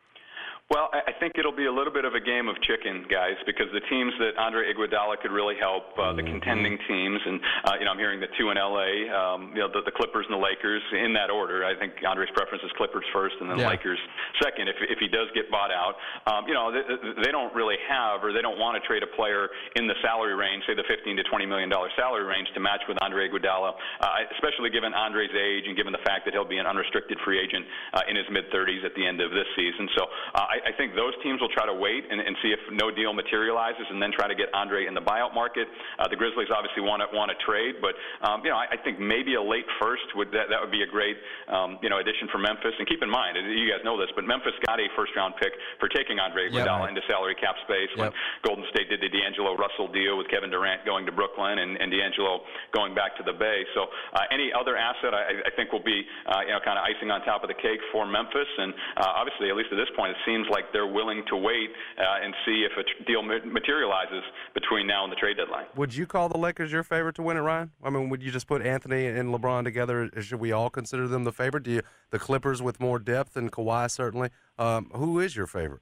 Well, I think it'll be a little bit of a game of chicken, guys, because the teams that Andre Iguodala could really help, uh, the contending teams, and uh, you know, I'm hearing the two in L A, um, you know, the, the Clippers and the Lakers in that order. I think Andre's preference is Clippers first, and then yeah. Lakers second. If if he does get bought out, um, you know, they, they don't really have, or they don't want to trade a player in the salary range, say the fifteen to twenty million dollar salary range, to match with Andre Iguodala, uh, especially given Andre's age and given the fact that he'll be an unrestricted free agent uh, in his mid thirties at the end of this season. So uh, I I think those teams will try to wait and, and see if no deal materializes, and then try to get Andre in the buyout market. Uh, the Grizzlies obviously want to want to trade, but um, you know, I, I think maybe a late first would that, that would be a great um, you know addition for Memphis. And keep in mind, you guys know this, but Memphis got a first round pick for taking Andre Iguodala yep. into salary cap space when yep. Golden State did the D'Angelo Russell deal with Kevin Durant going to Brooklyn and, and D'Angelo going back to the Bay. So uh, any other asset, I, I think, will be uh, you know kind of icing on top of the cake for Memphis. And uh, obviously, at least at this point, it seems like they're willing to wait uh, and see if a tr- deal materializes between now and the trade deadline. Would you call the Lakers your favorite to win it, Ryan? I mean, would you just put Anthony and LeBron together? Should we all consider them the favorite? Do you, the Clippers with more depth than Kawhi, certainly. Um, who is your favorite?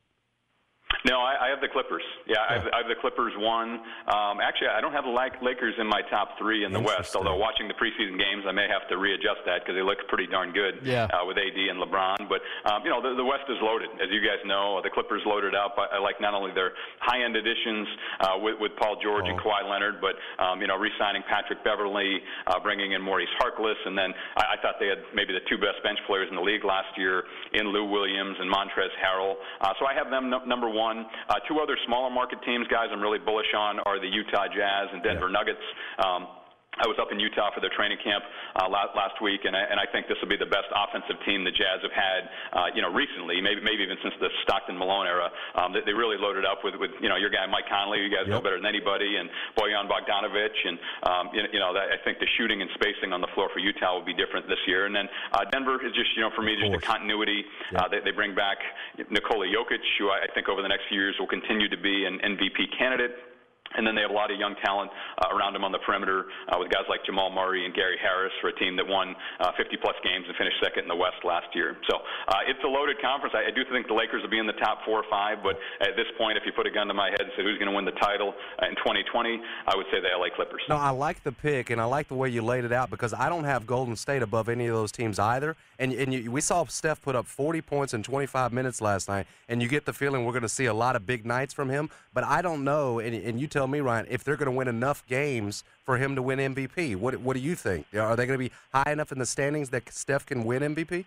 No, I, I have the Clippers. Yeah, I, have, I have the Clippers one. Um, actually, I don't have the Lakers in my top three in the West, although watching the preseason games, I may have to readjust that because they look pretty darn good yeah. uh, with A D and LeBron. But, um, you know, the, the West is loaded. As you guys know, the Clippers loaded up. I, I like not only their high-end additions uh, with, with Paul George oh. and Kawhi Leonard, but, um, you know, re-signing Patrick Beverley, uh, bringing in Maurice Harkless. And then I, I thought they had maybe the two best bench players in the league last year in Lou Williams and Montrezl Harrell. Uh, so I have them n- number one. Uh, two other smaller market teams, guys, I'm really bullish on are the Utah Jazz and Denver yeah. Nuggets. Um, I was up in Utah for their training camp uh, last, last week, and I, and I think this will be the best offensive team the Jazz have had, uh, you know, recently, maybe maybe even since the Stockton-Malone era. Um, they, they really loaded up with, with, you know, your guy Mike Conley, you guys yep. know better than anybody, and Bojan Bogdanovic, and um, you know, you know that, I think the shooting and spacing on the floor for Utah will be different this year. And then uh, Denver is just, you know, for me, just the continuity. Yep. Uh, they, they bring back Nikola Jokic, who I, I think over the next few years will continue to be an M V P candidate. And then they have a lot of young talent uh, around them on the perimeter uh, with guys like Jamal Murray and Gary Harris for a team that won uh, fifty-plus games and finished second in the West last year. So uh, it's a loaded conference. I, I do think the Lakers will be in the top four or five, but at this point, if you put a gun to my head and say who's going to win the title uh, in twenty twenty, I would say the L A Clippers. No, I like the pick, and I like the way you laid it out because I don't have Golden State above any of those teams either. And, and you, we saw Steph put up forty points in twenty-five minutes last night, and you get the feeling we're going to see a lot of big nights from him. But I don't know, and, and you tell me, Ryan, if they're going to win enough games for him to win M V P. What What do you think? Are they going to be high enough in the standings that Steph can win M V P?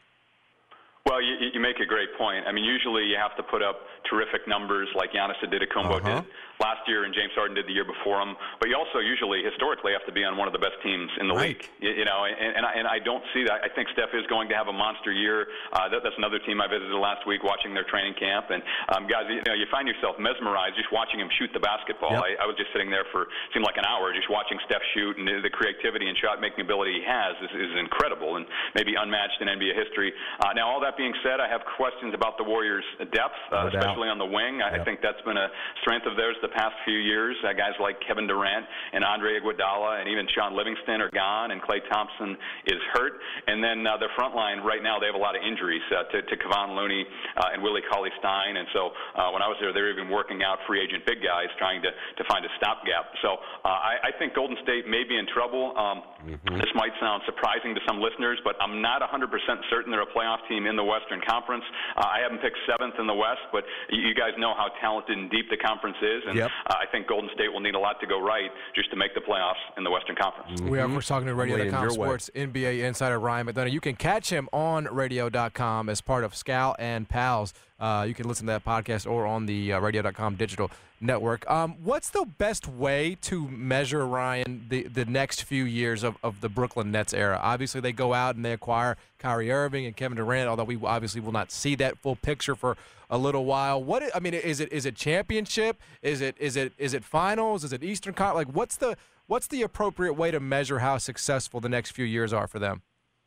Well, you, you make a great point. I mean, usually you have to put up terrific numbers like Giannis Antetokounmpo uh-huh. did last year and James Harden did the year before him. But you also usually, historically, have to be on one of the best teams in the right. league. You, you know, and, and, I, and I don't see that. I think Steph is going to have a monster year. Uh, that, that's another team I visited last week watching their training camp. And, um, guys, you know, you find yourself mesmerized just watching him shoot the basketball. Yep. I, I was just sitting there for, seemed like an hour, just watching Steph shoot, and the, the creativity and shot-making ability he has is, is incredible and maybe unmatched in N B A history. Uh, now, all that being said, I have questions about the Warriors' depth, uh, no especially on the wing. I, yep. I think that's been a strength of theirs the past few years. Uh, guys like Kevin Durant and Andre Iguodala and even Sean Livingston are gone, and Klay Thompson is hurt. And then uh, their front line right now, they have a lot of injuries uh, to, to Kevon Looney uh, and Willie Cauley-Stein. And so uh, when I was there, they were even working out free agent big guys trying to, to find a stopgap. So uh, I, I think Golden State may be in trouble. Um, mm-hmm. This might sound surprising to some listeners, but I'm not one hundred percent certain they're a playoff team in the Western Conference. Uh, I haven't picked seventh in the West, but you guys know how talented and deep the conference is, and yep. uh, I think Golden State will need a lot to go right just to make the playoffs in the Western Conference. Mm-hmm. We are we're talking to radio dot com Sports N B A insider Ryan McDonough. You can catch him on radio dot com as part of Scal and Pals. Uh, you can listen to that podcast or on the uh, radio dot com digital network. Um, what's the best way to measure, Ryan, the, the next few years of, of the Brooklyn Nets era? Obviously, they go out and they acquire Kyrie Irving and Kevin Durant, although we obviously will not see that full picture for a little while. What I mean, is it is it championship? Is it is it is it finals? Is it Eastern Conference? Like, what's the what's the appropriate way to measure how successful the next few years are for them?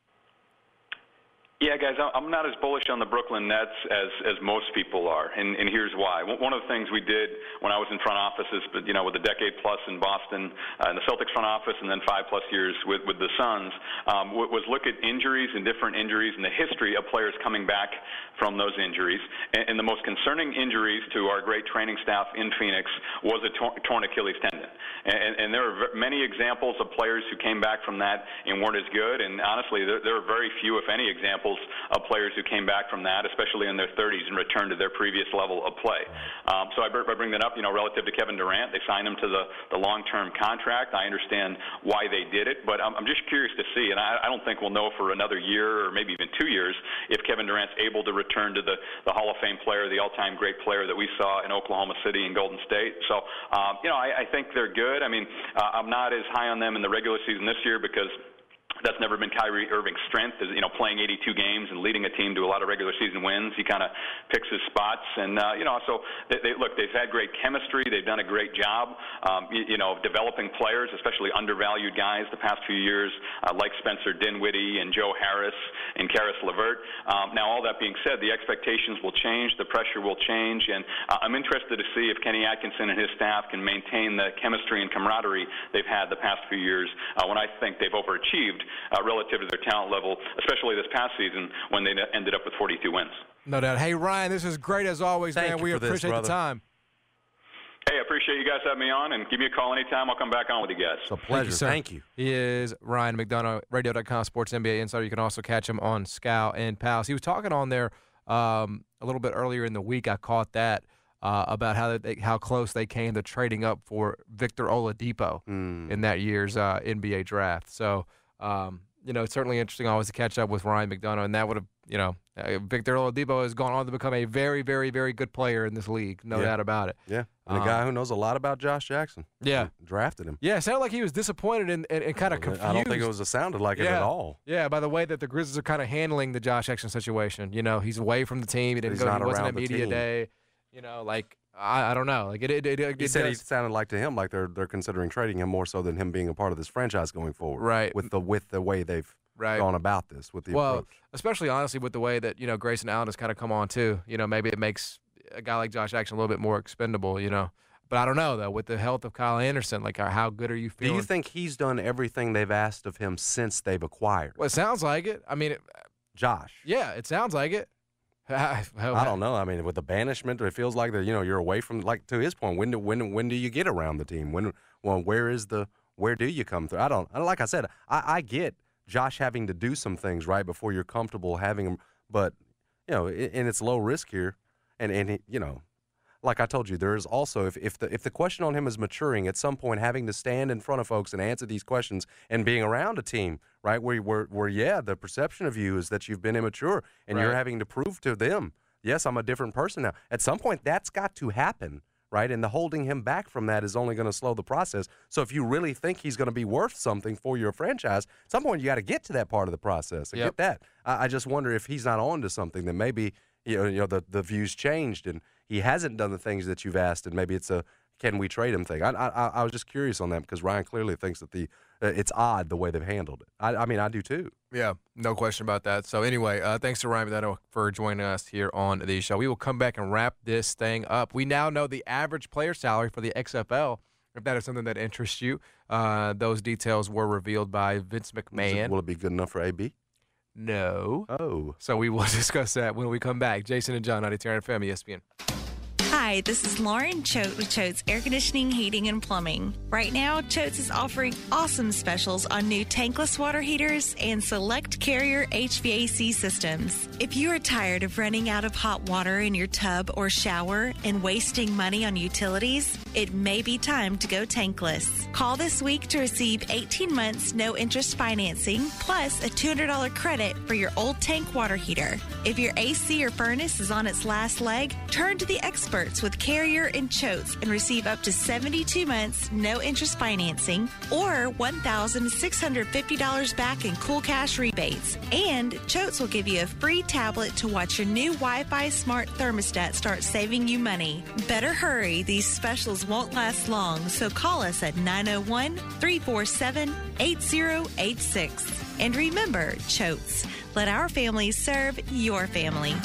Yeah, guys, I'm not as bullish on the Brooklyn Nets as, as most people are, and, and here's why. One of the things we did when I was in front offices, but you know, with a decade plus in Boston, uh, in the Celtics front office, and then five plus years with, with the Suns, um, was look at injuries and different injuries and the history of players coming back from those injuries. And, and the most concerning injuries to our great training staff in Phoenix was a tor- torn Achilles tendon. And, and there are many examples of players who came back from that and weren't as good. And honestly, there, there are very few, if any, examples of players who came back from that, especially in their thirties, and returned to their previous level of play. Um, so I, I bring that up, you know, relative to Kevin Durant. They signed him to the, the long-term contract. I understand why they did it, but I'm, I'm just curious to see, and I, I don't think we'll know for another year or maybe even two years if Kevin Durant's able to return to the, the Hall of Fame player, the all-time great player that we saw in Oklahoma City and Golden State. So, um, you know, I, I think they're good. I mean, uh, I'm not as high on them in the regular season this year because that's never been Kyrie Irving's strength, is, you know, playing eighty-two games and leading a team to a lot of regular season wins. He kind of picks his spots. And, uh, you know, so, they, they, look, they've had great chemistry. They've done a great job, um, you, you know, developing players, especially undervalued guys the past few years, uh, like Spencer Dinwiddie and Joe Harris and Karis LeVert. Um, now, all that being said, the expectations will change. The pressure will change. And uh, I'm interested to see if Kenny Atkinson and his staff can maintain the chemistry and camaraderie they've had the past few years uh, when I think they've overachieved Uh, relative to their talent level, especially this past season when they ended up with forty-two wins. No doubt. Hey, Ryan, this is great as always, Thank man. you We for this, appreciate brother. the time. Hey, I appreciate you guys having me on, and give me a call anytime. I'll come back on with you guys. It's a pleasure. sir. Thank you. He is Ryan McDonough, radio dot com Sports N B A Insider. You can also catch him on Scow and Pals. He was talking on there um, a little bit earlier in the week. I caught that. Uh, about how they, how close they came to trading up for Victor Oladipo Mm. in that year's uh, N B A draft. So, um, you know, it's certainly interesting always to catch up with Ryan McDonough, and that would have, you know, uh, Victor Oladipo has gone on to become a very, very, very good player in this league, no Yeah. doubt about it. Yeah, and Um, a guy who knows a lot about Josh Jackson. Yeah. Drafted him. Yeah, it sounded like he was disappointed and, and, and kind of confused. I don't think it was sounded like it yeah. at all. Yeah, by the way that the Grizzlies are kind of handling the Josh Jackson situation. You know, he's away from the team. He didn't He's go. not He wasn't around at the media team. day. You know, like I, I don't know. Like it, it, it, it He said does- he sounded like to him like they're they're considering trading him more so than him being a part of this franchise going forward. Right. With the with the way they've Right. gone about this with the well, approach. especially honestly with the way that you know Grayson Allen has kind of come on too. You know, maybe it makes a guy like Josh Jackson a little bit more expendable. You know, but I don't know though. With the health of Kyle Anderson, like how good are you Do feeling? you think he's done everything they've asked of him since they've acquired? Well, it sounds like it. I mean, it, Josh. yeah, it sounds like it. I don't know. I mean, with the banishment, it feels like that. You know, you're away from. Like to his point, when do when when do you get around the team? When well, where is the where do you come through? I don't. Like I said, I, I get Josh having to do some things right before you're comfortable having him, but you know, and it's low risk here, and and he, you know, like I told you, there is also if if the if the question on him is maturing at some point, having to stand in front of folks and answer these questions and being around a team, right, where where where yeah, the perception of you is that you've been immature and you're Right. having to prove to them, yes, I'm a different person now. At some point, that's got to happen. Right, and the holding him back from that is only going to slow the process. So if you really think he's going to be worth something for your franchise, at some point you got to get to that part of the process and Yep. get that. I, I just wonder if he's not on to something that maybe you know, you know the the views changed and he hasn't done the things that you've asked, and maybe it's a can we trade him thing. I I, I was just curious on that because Ryan clearly thinks that the uh, it's odd the way they've handled it. I, I mean, I do too. Yeah, no question about that. So anyway, uh, thanks to Ryan McDonough for joining us here on the show. We will come back and wrap this thing up. We now know the average player salary for the X F L. If that is something that interests you, uh, those details were revealed by Vince Is it- McMahon. will it be good enough for A B? No. Oh. So we will discuss that when we come back. Jason and John, ninety-two F M, E S P N. Hi, this is Lauren Choate with Choate's Air Conditioning, Heating, and Plumbing. Right now, Choate's is offering awesome specials on new tankless water heaters and select Carrier H V A C systems. If you are tired of running out of hot water in your tub or shower and wasting money on utilities, it may be time to go tankless. Call this week to receive eighteen months no interest financing plus a two hundred dollars credit for your old tank water heater. If your A C or furnace is on its last leg, turn to the experts with Carrier and Choates and receive up to seventy-two months no interest financing or one thousand six hundred fifty dollars back in cool cash rebates. And Choates will give you a free tablet to watch your new Wi-Fi smart thermostat start saving you money. Better hurry, these specials won't last long, so call us at nine oh one, three four seven, eight oh eight six. And remember, Choates, let our family serve your family.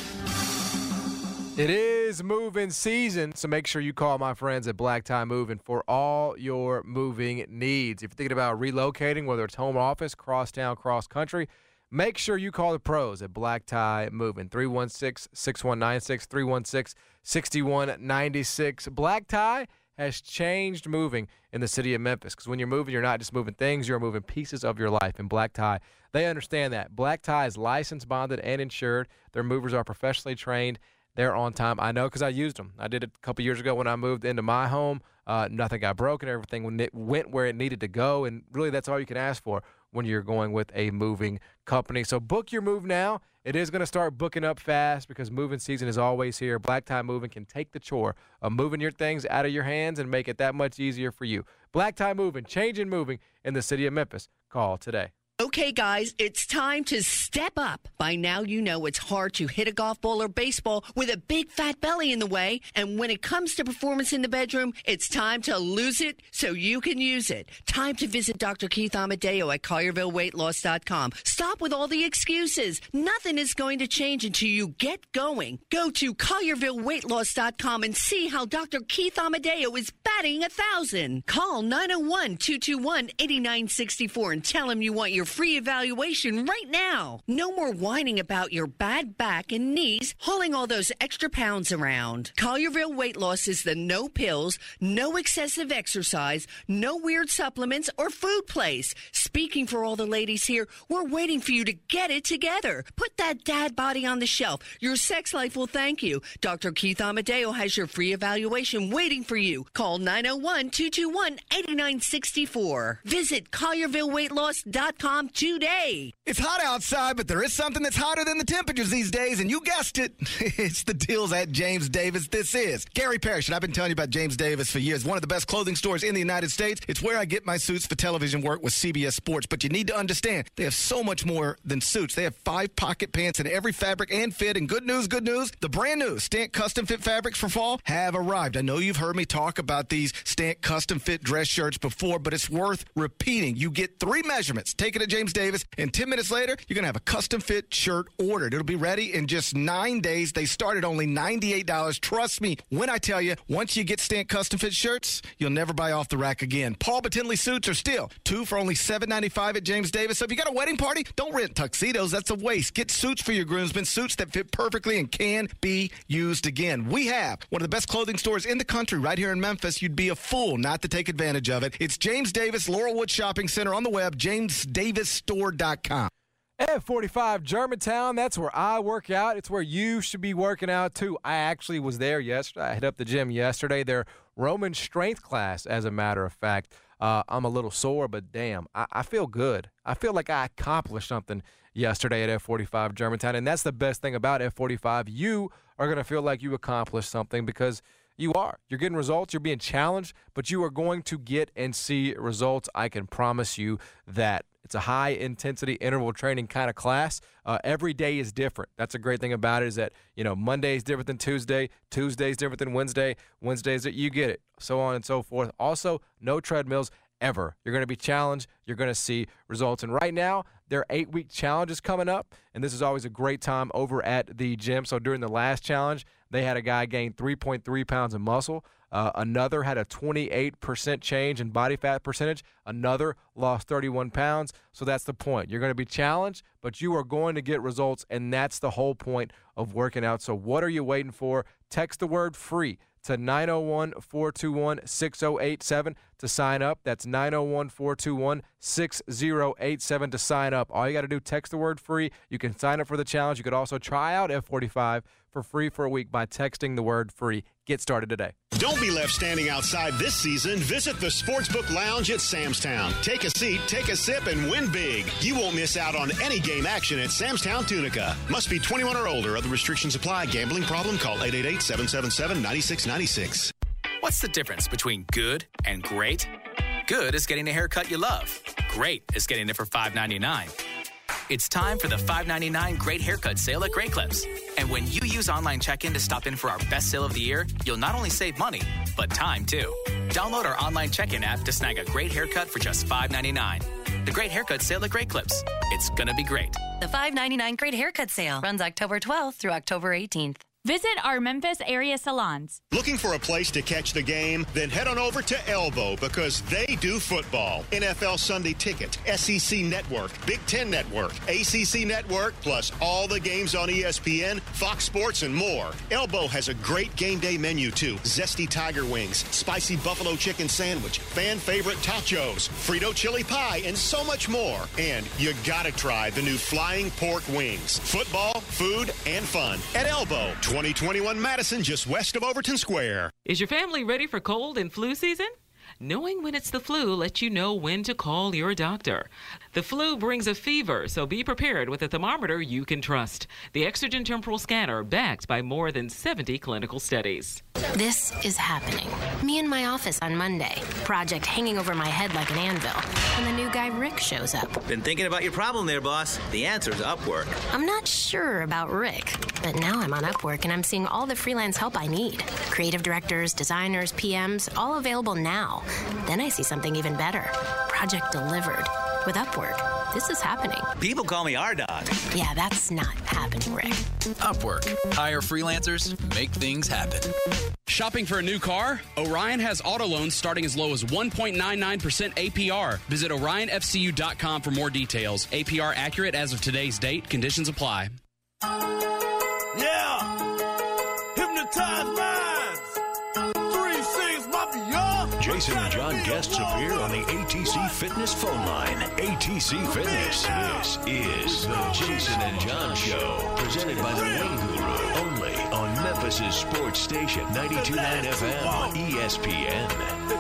It is moving season, so make sure you call my friends at Black Tie Moving for all your moving needs. If you're thinking about relocating, whether it's home office, cross town, cross country, make sure you call the pros at Black Tie Moving. three one six, six one nine six, three one six, six one nine six. Black Tie has changed moving in the city of Memphis, because when you're moving, you're not just moving things, you're moving pieces of your life. And Black Tie, they understand that. Black Tie is licensed, bonded, and insured. Their movers are professionally trained. They're on time. I know because I used them. I did it a couple years ago when I moved into my home. Uh, nothing got broken. Everything when it went where it needed to go. And really, that's all you can ask for when you're going with a moving company. So book your move now. It is going to start booking up fast because moving season is always here. Black Tie Moving can take the chore of moving your things out of your hands and make it that much easier for you. Black Tie Moving, changing moving in the city of Memphis. Call today. Okay, guys, it's time to step up. By now, you know it's hard to hit a golf ball or baseball with a big fat belly in the way. And when it comes to performance in the bedroom, it's time to lose it so you can use it. Time to visit Doctor Keith Amadeo at Collierville Weight Loss dot com. Stop with all the excuses. Nothing is going to change until you get going. Go to Collierville Weight Loss dot com and see how Doctor Keith Amadeo is batting a thousand. Call nine oh one, two two one, eight nine six four and tell him you want your free evaluation right now. No more whining about your bad back and knees, hauling all those extra pounds around. Collierville Weight Loss is the no pills, no excessive exercise, no weird supplements or food place. Speaking for all the ladies here, we're waiting for you to get it together. Put that dad body on the shelf. Your sex life will thank you. Doctor Keith Amadeo has your free evaluation waiting for you. Call nine oh one, two two one, eight nine six four. Visit Collierville Weight Loss dot com today. It's hot outside, but there is something that's hotter than the temperatures these days, and you guessed it. It's the deals at James Davis. This is Gary Parrish, and I've been telling you about James Davis for years. One of the best clothing stores in the United States. It's where I get my suits for television work with C B S Sports, but you need to understand, they have so much more than suits. They have five pocket pants in every fabric and fit, and good news, good news, the brand new Stant Custom Fit fabrics for fall have arrived. I know you've heard me talk about these Stant Custom Fit dress shirts before, but it's worth repeating. You get three measurements. Take it to James Davis, and ten minutes later, you're going to have a custom fit shirt ordered. It'll be ready in just nine days. They start at only ninety-eight dollars. Trust me when I tell you, once you get Stant Custom Fit shirts, you'll never buy off the rack again. Paul Batinley suits are still two for only seven ninety-five at James Davis. So if you got a wedding party, don't rent tuxedos. That's a waste. Get suits for your groomsmen, suits that fit perfectly and can be used again. We have one of the best clothing stores in the country right here in Memphis. You'd be a fool not to take advantage of it. It's James Davis, Laurelwood Shopping Center on the web, james davis store dot com. F forty-five Germantown, that's where I work out. It's where you should be working out, too. I actually was there yesterday. I hit up the gym yesterday. Their Roman strength class, as a matter of fact. Uh, I'm a little sore, but damn, I, I feel good. I feel like I accomplished something yesterday at F forty-five Germantown, and that's the best thing about F forty-five. You are going to feel like you accomplished something because you are. You're getting results. You're being challenged, but you are going to get and see results. I can promise you that. It's a high-intensity interval training kind of class. Uh, every day is different. That's a great thing about it is that, you know, Monday is different than Tuesday. Tuesday is different than Wednesday. Wednesdays, you get it, so on and so forth. Also, no treadmills ever. You're going to be challenged. You're going to see results. And right now, their eight-week challenge is coming up, and this is always a great time over at the gym. So during the last challenge, they had a guy gain three point three pounds of muscle. Uh, another had a twenty-eight percent change in body fat percentage. Another lost thirty-one pounds. So that's the point. You're going to be challenged, but you are going to get results, and that's the whole point of working out. So what are you waiting for? Text the word FREE to nine oh one, four two one, six oh eight seven. to sign up. That's nine oh one, four two one, six oh eight seven to sign up. All you got to do, text the word free. You can sign up for the challenge. You could also try out F forty-five for free for a week by texting the word free. Get started today. Don't be left standing outside this season. Visit the Sportsbook Lounge at Sam's Town. Take a seat, take a sip, and win big. You won't miss out on any game action at Sam's Town Tunica. Must be twenty-one or older. Other restrictions apply. Gambling problem? Call eight eight eight, seven seven seven, nine six nine six. What's the difference between good and great? Good is getting a haircut you love. Great is getting it for five ninety-nine. It's time for the five ninety-nine Great Haircut Sale at Great Clips. And when you use online check-in to stop in for our best sale of the year, you'll not only save money, but time too. Download our online check-in app to snag a great haircut for just five ninety-nine. The Great Haircut Sale at Great Clips. It's gonna be great. The five ninety-nine Great Haircut Sale runs October twelfth through October eighteenth. Visit our Memphis area salons. Looking for a place to catch the game? Then head on over to Elbow because they do football. N F L Sunday Ticket, S E C Network, Big Ten Network, A C C Network, plus all the games on E S P N, Fox Sports, and more. Elbow has a great game day menu too. Zesty tiger wings, spicy buffalo chicken sandwich, fan favorite tachos, Frito chili pie, and so much more. And you gotta try the new flying pork wings. Football, food, and fun at Elbow. twenty twenty-one Madison, just west of Overton Square. Is your family ready for cold and flu season? Knowing when it's the flu lets you know when to call your doctor. The flu brings a fever, so be prepared with a thermometer you can trust. The Exergen Temporal Scanner, backed by more than seventy clinical studies. This is happening. Me in my office on Monday. Project hanging over my head like an anvil. And the new guy Rick shows up. Been thinking about your problem there, boss. The answer's Upwork. I'm not sure about Rick, but now I'm on Upwork and I'm seeing all the freelance help I need. Creative directors, designers, P Ms, all available now. Then I see something even better. Project delivered. With Upwork, this is happening. People call me R-Dog. Yeah, that's not happening, Rick. Upwork. Hire freelancers, make things happen. Shopping for a new car? Orion has auto loans starting as low as one point nine nine percent A P R. Visit Orion F C U dot com for more details. A P R accurate as of today's date. Conditions apply. Yeah! Hypnotize minds! Three, six, mafia! Jason and John guests appear on the A T C Fitness phone line. A T C Fitness. This is the Jason and John Show. Presented by the Wing Guru. Only on Memphis' sports station, ninety-two point nine F M, E S P N.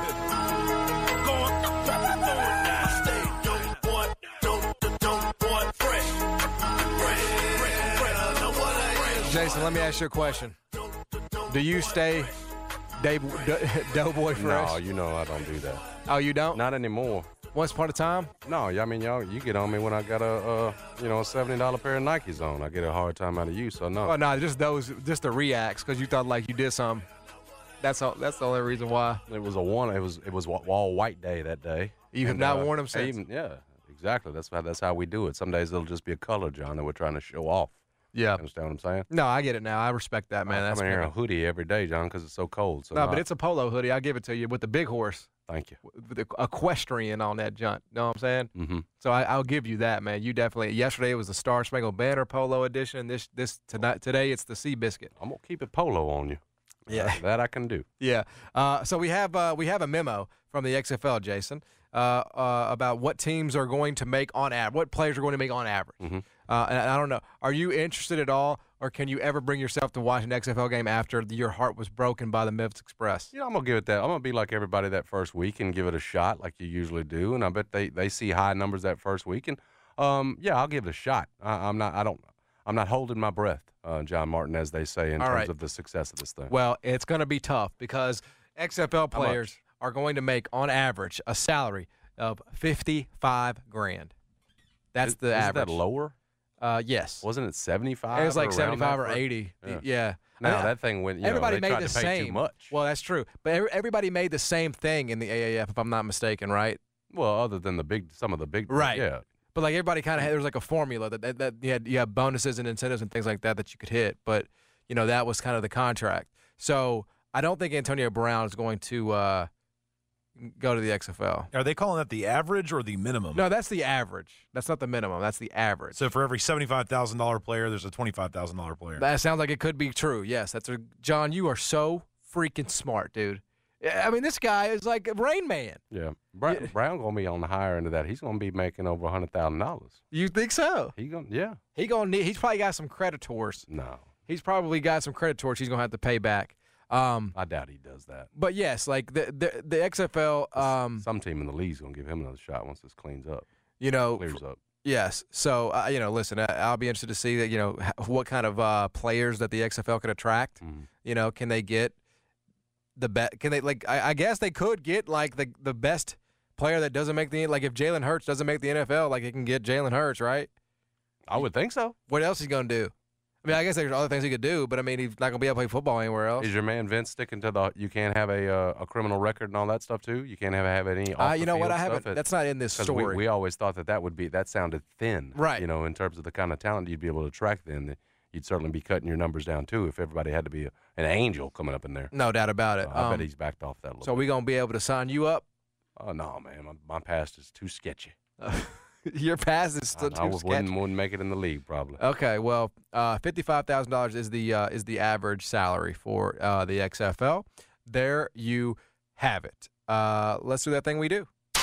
Jason, let me ask you a question. Do you stay day, Doughboy fresh? No, you know I don't do that. Oh, you don't? Not anymore. Once upon a time? No, I mean, y'all, you get on me when I got a, uh, you know, a seventy dollar pair of Nikes on. I get a hard time out of you, so no. Well, no, just those, just the reacts, because you thought like you did something. That's all. That's the only reason why. It was a one. It was it was all white day that day. You have And, not uh, worn them since. Even, yeah, exactly. That's how that's how we do it. Some days it'll just be a color, John, that we're trying to show off. Yeah. You understand what I'm saying? No, I get it now. I respect that, man. I That's come in here in good. a hoodie every day, John, because it's so cold. So No, not- but it's a polo hoodie. I'll give it to you with the big horse. Thank you. With the equestrian on that junk. Know what I'm saying? Mm-hmm. So I, I'll give you that, man. You definitely. Yesterday it was the Star Spangled Banner polo edition. This this tonight today it's the Sea Biscuit. I'm gonna keep it polo on you. Yeah. that, that I can do. Yeah. Uh, so we have uh, we have a memo from the X F L, Jason, uh, uh, about what teams are going to make on average, what players are going to make on average. Mm-hmm. Uh, and I don't know. Are you interested at all, or can you ever bring yourself to watch an X F L game after your heart was broken by the Memphis Express? Yeah, I'm gonna give it that. I'm gonna be like everybody that first week and give it a shot, like you usually do. And I bet they, they see high numbers that first week. And um, yeah, I'll give it a shot. I, I'm not. I don't. I'm not holding my breath, uh, John Martin, as they say, in All terms right. of the success of this thing. Well, it's going to be tough because X F L players are going to make, on average, a salary of fifty-five grand. That's Is- the isn't average. that lower? Uh, yes. Wasn't it seventy-five? It was like or around seventy-five that or for- eighty. Yeah. Yeah. Now I- that thing went. You everybody know, they made tried the to pay same. too much. Well, that's true. But every- everybody made the same thing in the A A F, if I'm not mistaken, right? Well, other than the big, some of the big, Right. Yeah. But like everybody kind of had, there was like a formula that, that, that you had you had bonuses and incentives and things like that that you could hit. But you know that was kind of the contract. So I don't think Antonio Brown is going to uh, go to the X F L. Are they calling that the average or the minimum? No, that's the average. That's not the minimum. That's the average. So for every seventy-five thousand dollars player, there's a twenty-five thousand dollars player. That sounds like it could be true. Yes, that's a, John. You are so freaking smart, dude. Yeah, I mean, this guy is like Rain Man. Yeah. Brown, yeah. Brown going to be on the higher end of that. He's going to be making over one hundred thousand dollars. You think so? He going yeah. He going to need, he's probably got some creditors. No. He's probably got some creditors he's going to have to pay back. Um, I doubt he does that. But yes, like the the, the X F L. Um, Some team in the league's gonna give him another shot once this cleans up. You know, clears up. Yes. So uh, you know, listen, I, I'll be interested to see that. You know, what kind of uh, players that the X F L can attract. Mm-hmm. You know, can they get the best? Can they like? I, I guess they could get like the the best player that doesn't make the like if Jalen Hurts doesn't make the N F L, like it can get Jalen Hurts, right? I would think so. What else is he gonna do? I mean, I guess there's other things he could do, but I mean, he's not gonna be able to play football anywhere else. Is your man Vince sticking to the? You can't have a uh, a criminal record and all that stuff too. You can't have have any. Off Uh, you the know what? field I haven't. stuff? That's not in this story. We, we always thought that that would be that sounded thin, right? You know, in terms of the kind of talent you'd be able to attract. Then you'd certainly be cutting your numbers down too if everybody had to be a, an angel coming up in there. No doubt about it. Uh, I um, bet he's backed off that a little. So bit. we gonna be able to sign you up? Oh no, man, my, my past is too sketchy. Your past is still I, I too wouldn't, sketchy. wouldn't make it in the league probably. Okay, well, uh, fifty-five thousand dollars is the uh, is the average salary for uh, the X F L. There you have it. Uh, let's do that thing we do.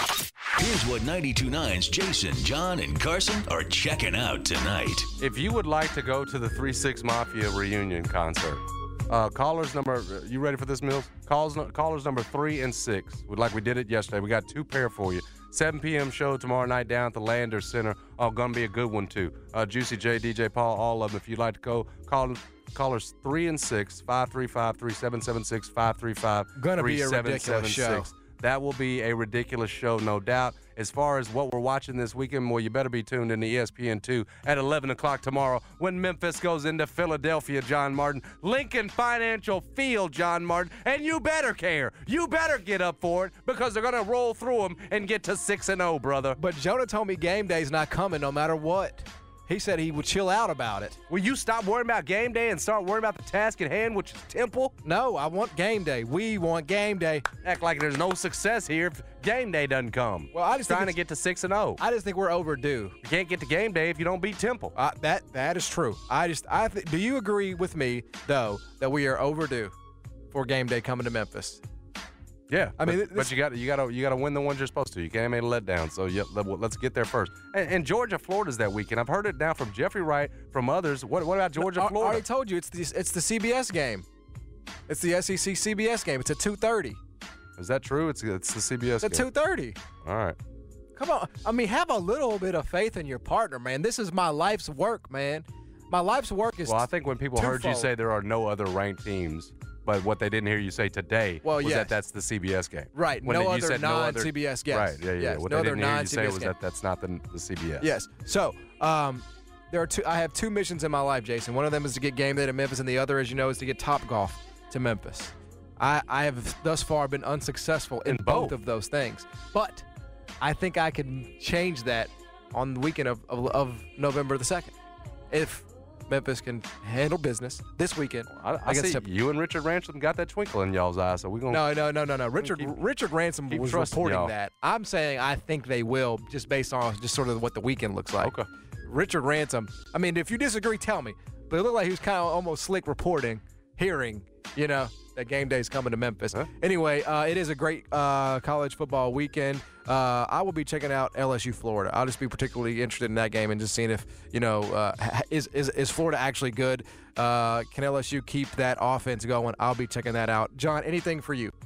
Here's what ninety-two point nine's Jason, John, and Carson are checking out tonight. If you would like to go to the three six Mafia reunion concert, uh, callers number, you ready for this, Mills? Calls, callers number three and six. Like we did it yesterday. We got two pair for you. seven p.m. show tomorrow night down at the Lander Center. Oh, gonna be a good one too. Uh, Juicy J, D J Paul, all of them. If you'd like to go, call callers three and six, five three five, three seven seven six, five three five, Gonna be a ridiculous show. That will be a ridiculous show, no doubt. As far as what we're watching this weekend, well, you better be tuned in to E S P N two at eleven o'clock tomorrow when Memphis goes into Philadelphia, John Martin. Lincoln Financial Field, John Martin. And you better care. You better get up for it because they're going to roll through them and get to six and oh, brother. But Jonah told me game day's not coming no matter what. He said he would chill out about it. Will you stop worrying about game day and start worrying about the task at hand, which is Temple? No, I want game day. We want game day. Act like there's no success here if game day doesn't come. Well, I just trying think to get to six and zero. I just think we're overdue. You can't get to game day if you don't beat Temple. Uh, that that is true. I just I th- do you agree with me though that we are overdue for game day coming to Memphis? Yeah, I mean, but, this, but you got you got to you got to win the ones you're supposed to. You can't make a letdown. So yeah, let, let's get there first. And, and Georgia, Florida's that weekend. I've heard it now from Jeffrey Wright, from others. What what about Georgia, I, Florida? I already told you it's the it's the C B S game. It's the S E C C B S game. It's at two thirty. Is that true? It's it's the C B S. It's at two thirty. All right. Come on. I mean, have a little bit of faith in your partner, man. This is my life's work, man. My life's work is. Well, I think when people twofold. heard you say there are no other ranked teams. But what they didn't hear you say today well, was yes. that that's the C B S game. Right. When no, you other said non-C B S no other, games. Right. Yeah, yeah. Yes. What no they didn't hear you say was game. that that's not the, the C B S. Yes. So, um, there are two. I have two missions in my life, Jason. One of them is to get game day to Memphis, and the other, as you know, is to get Topgolf to Memphis. I, I have thus far been unsuccessful in, in both. both of those things, but I think I can change that on the weekend of, of, of November the second, if Memphis can handle business this weekend. I, I see Temple. You and Richard Ransom got that twinkle in y'all's eye, so we're gonna. No, no, no, no, no. Richard keep, Richard Ransom was reporting y'all. that. I'm saying I think they will, just based on just sort of what the weekend looks like. Okay. Richard Ransom. I mean, if you disagree, tell me. But it looked like he was kind of almost slick reporting, hearing, you know, that game day is coming to Memphis. Huh? Anyway, uh, it is a great uh, college football weekend. Uh, I will be checking out L S U Florida. I'll just be particularly interested in that game and just seeing if, you know, uh, is, is is Florida actually good? Uh, can L S U keep that offense going? I'll be checking that out. John, anything for you?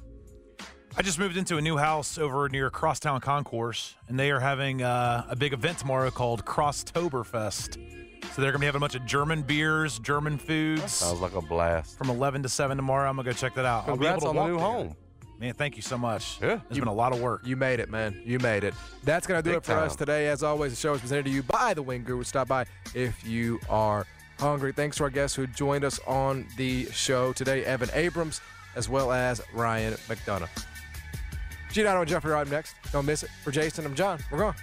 I just moved into a new house over near Crosstown Concourse, and they are having uh, a big event tomorrow called Crosstoberfest. So they're going to be having a bunch of German beers, German foods. That sounds like a blast. From eleven to seven tomorrow. I'm going to go check that out. Congrats I'll be able to on the new there. home. Man, thank you so much. Yeah. It's been a lot of work. You made it, man. You made it. That's going to do Big it for time. us today. As always, the show is presented to you by the Wing Guru. Stop by if you are hungry. Thanks to our guests who joined us on the show today, Evan Abrams, as well as Ryan McDonough. Giordano and Jeffrey are up next. Don't miss it. For Jason, I'm John. We're going.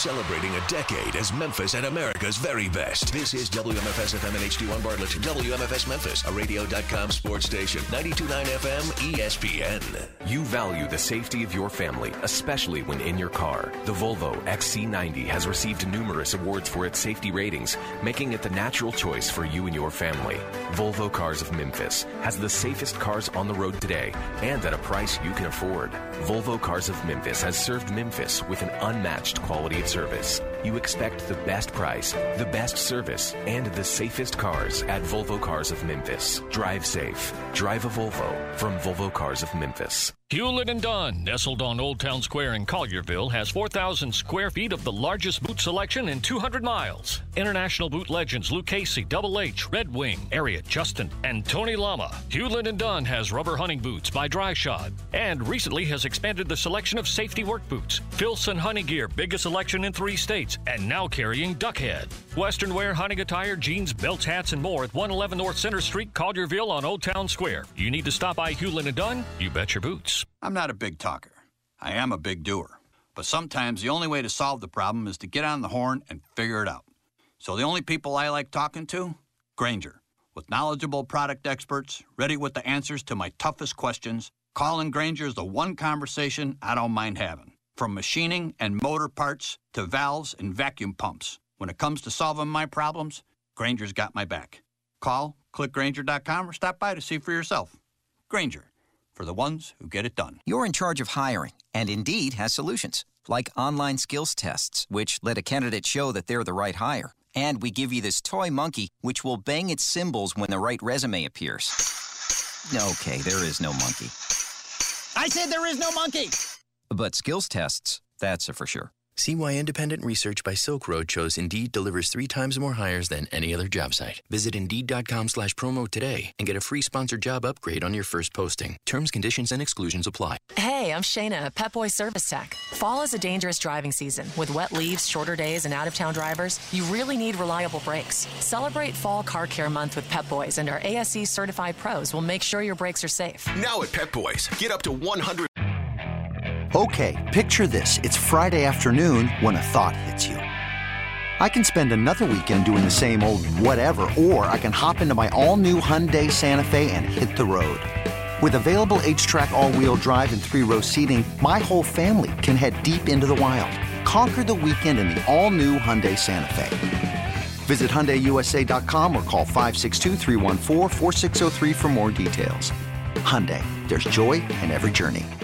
Celebrating a decade as Memphis and America's very best. This is W M F S F M and H D one Bartlett. W M F S Memphis, a radio dot com sports station. ninety-two point nine F M E S P N. You value the safety of your family, especially when in your car. The Volvo X C ninety has received numerous awards for its safety ratings, making it the natural choice for you and your family. Volvo Cars of Memphis has the safest cars on the road today and at a price you can afford. Volvo Cars of Memphis has served Memphis with an unmatched quality of service. You expect the best price, the best service, and the safest cars at Volvo Cars of Memphis. Drive safe. Drive a Volvo from Volvo Cars of Memphis. Hewlett and Dunn, nestled on Old Town Square in Collierville, has four thousand square feet of the largest boot selection in two hundred miles. International boot legends Luke Casey, Double H, Red Wing, Ariat, Justin, and Tony Lama. Hewlett and Dunn has rubber hunting boots by Dry Shod and recently has expanded the selection of safety work boots. Filson Hunting Gear, biggest selection in three states, and now carrying Duckhead. Western wear, hunting attire, jeans, belts, hats, and more at one eleven North Center Street, Collierville on Old Town Square. You need to stop by Hewlett and Dunn? You bet your boots. I'm not a big talker. I am a big doer. But sometimes the only way to solve the problem is to get on the horn and figure it out. So the only people I like talking to? Grainger. With knowledgeable product experts, ready with the answers to my toughest questions, calling Grainger is the one conversation I don't mind having. From machining and motor parts to valves and vacuum pumps. When it comes to solving my problems, Grainger's got my back. Call, click Grainger dot com, or stop by to see for yourself. Grainger, for the ones who get it done. You're in charge of hiring, and Indeed has solutions, like online skills tests, which let a candidate show that they're the right hire. And we give you this toy monkey, which will bang its cymbals when the right resume appears. Okay, there is no monkey. I said there is no monkey! But skills tests, that's a for sure. See why independent research by Silk Road shows Indeed delivers three times more hires than any other job site. Visit Indeed.com slash promo today and get a free sponsored job upgrade on your first posting. Terms, conditions, and exclusions apply. Hey, I'm Shayna, Pep Boys Service Tech. Fall is a dangerous driving season. With wet leaves, shorter days, and out-of-town drivers, you really need reliable brakes. Celebrate Fall Car Care Month with Pep Boys, and our A S E certified pros will make sure your brakes are safe. Now at Pep Boys, get up to one hundred... Okay, picture this. It's Friday afternoon when a thought hits you. I can spend another weekend doing the same old whatever, or I can hop into my all-new Hyundai Santa Fe and hit the road. With available H-Track all-wheel drive and three-row seating, my whole family can head deep into the wild. Conquer the weekend in the all-new Hyundai Santa Fe. Visit Hyundai U S A dot com or call five six two, three one four, four six zero three for more details. Hyundai, there's joy in every journey.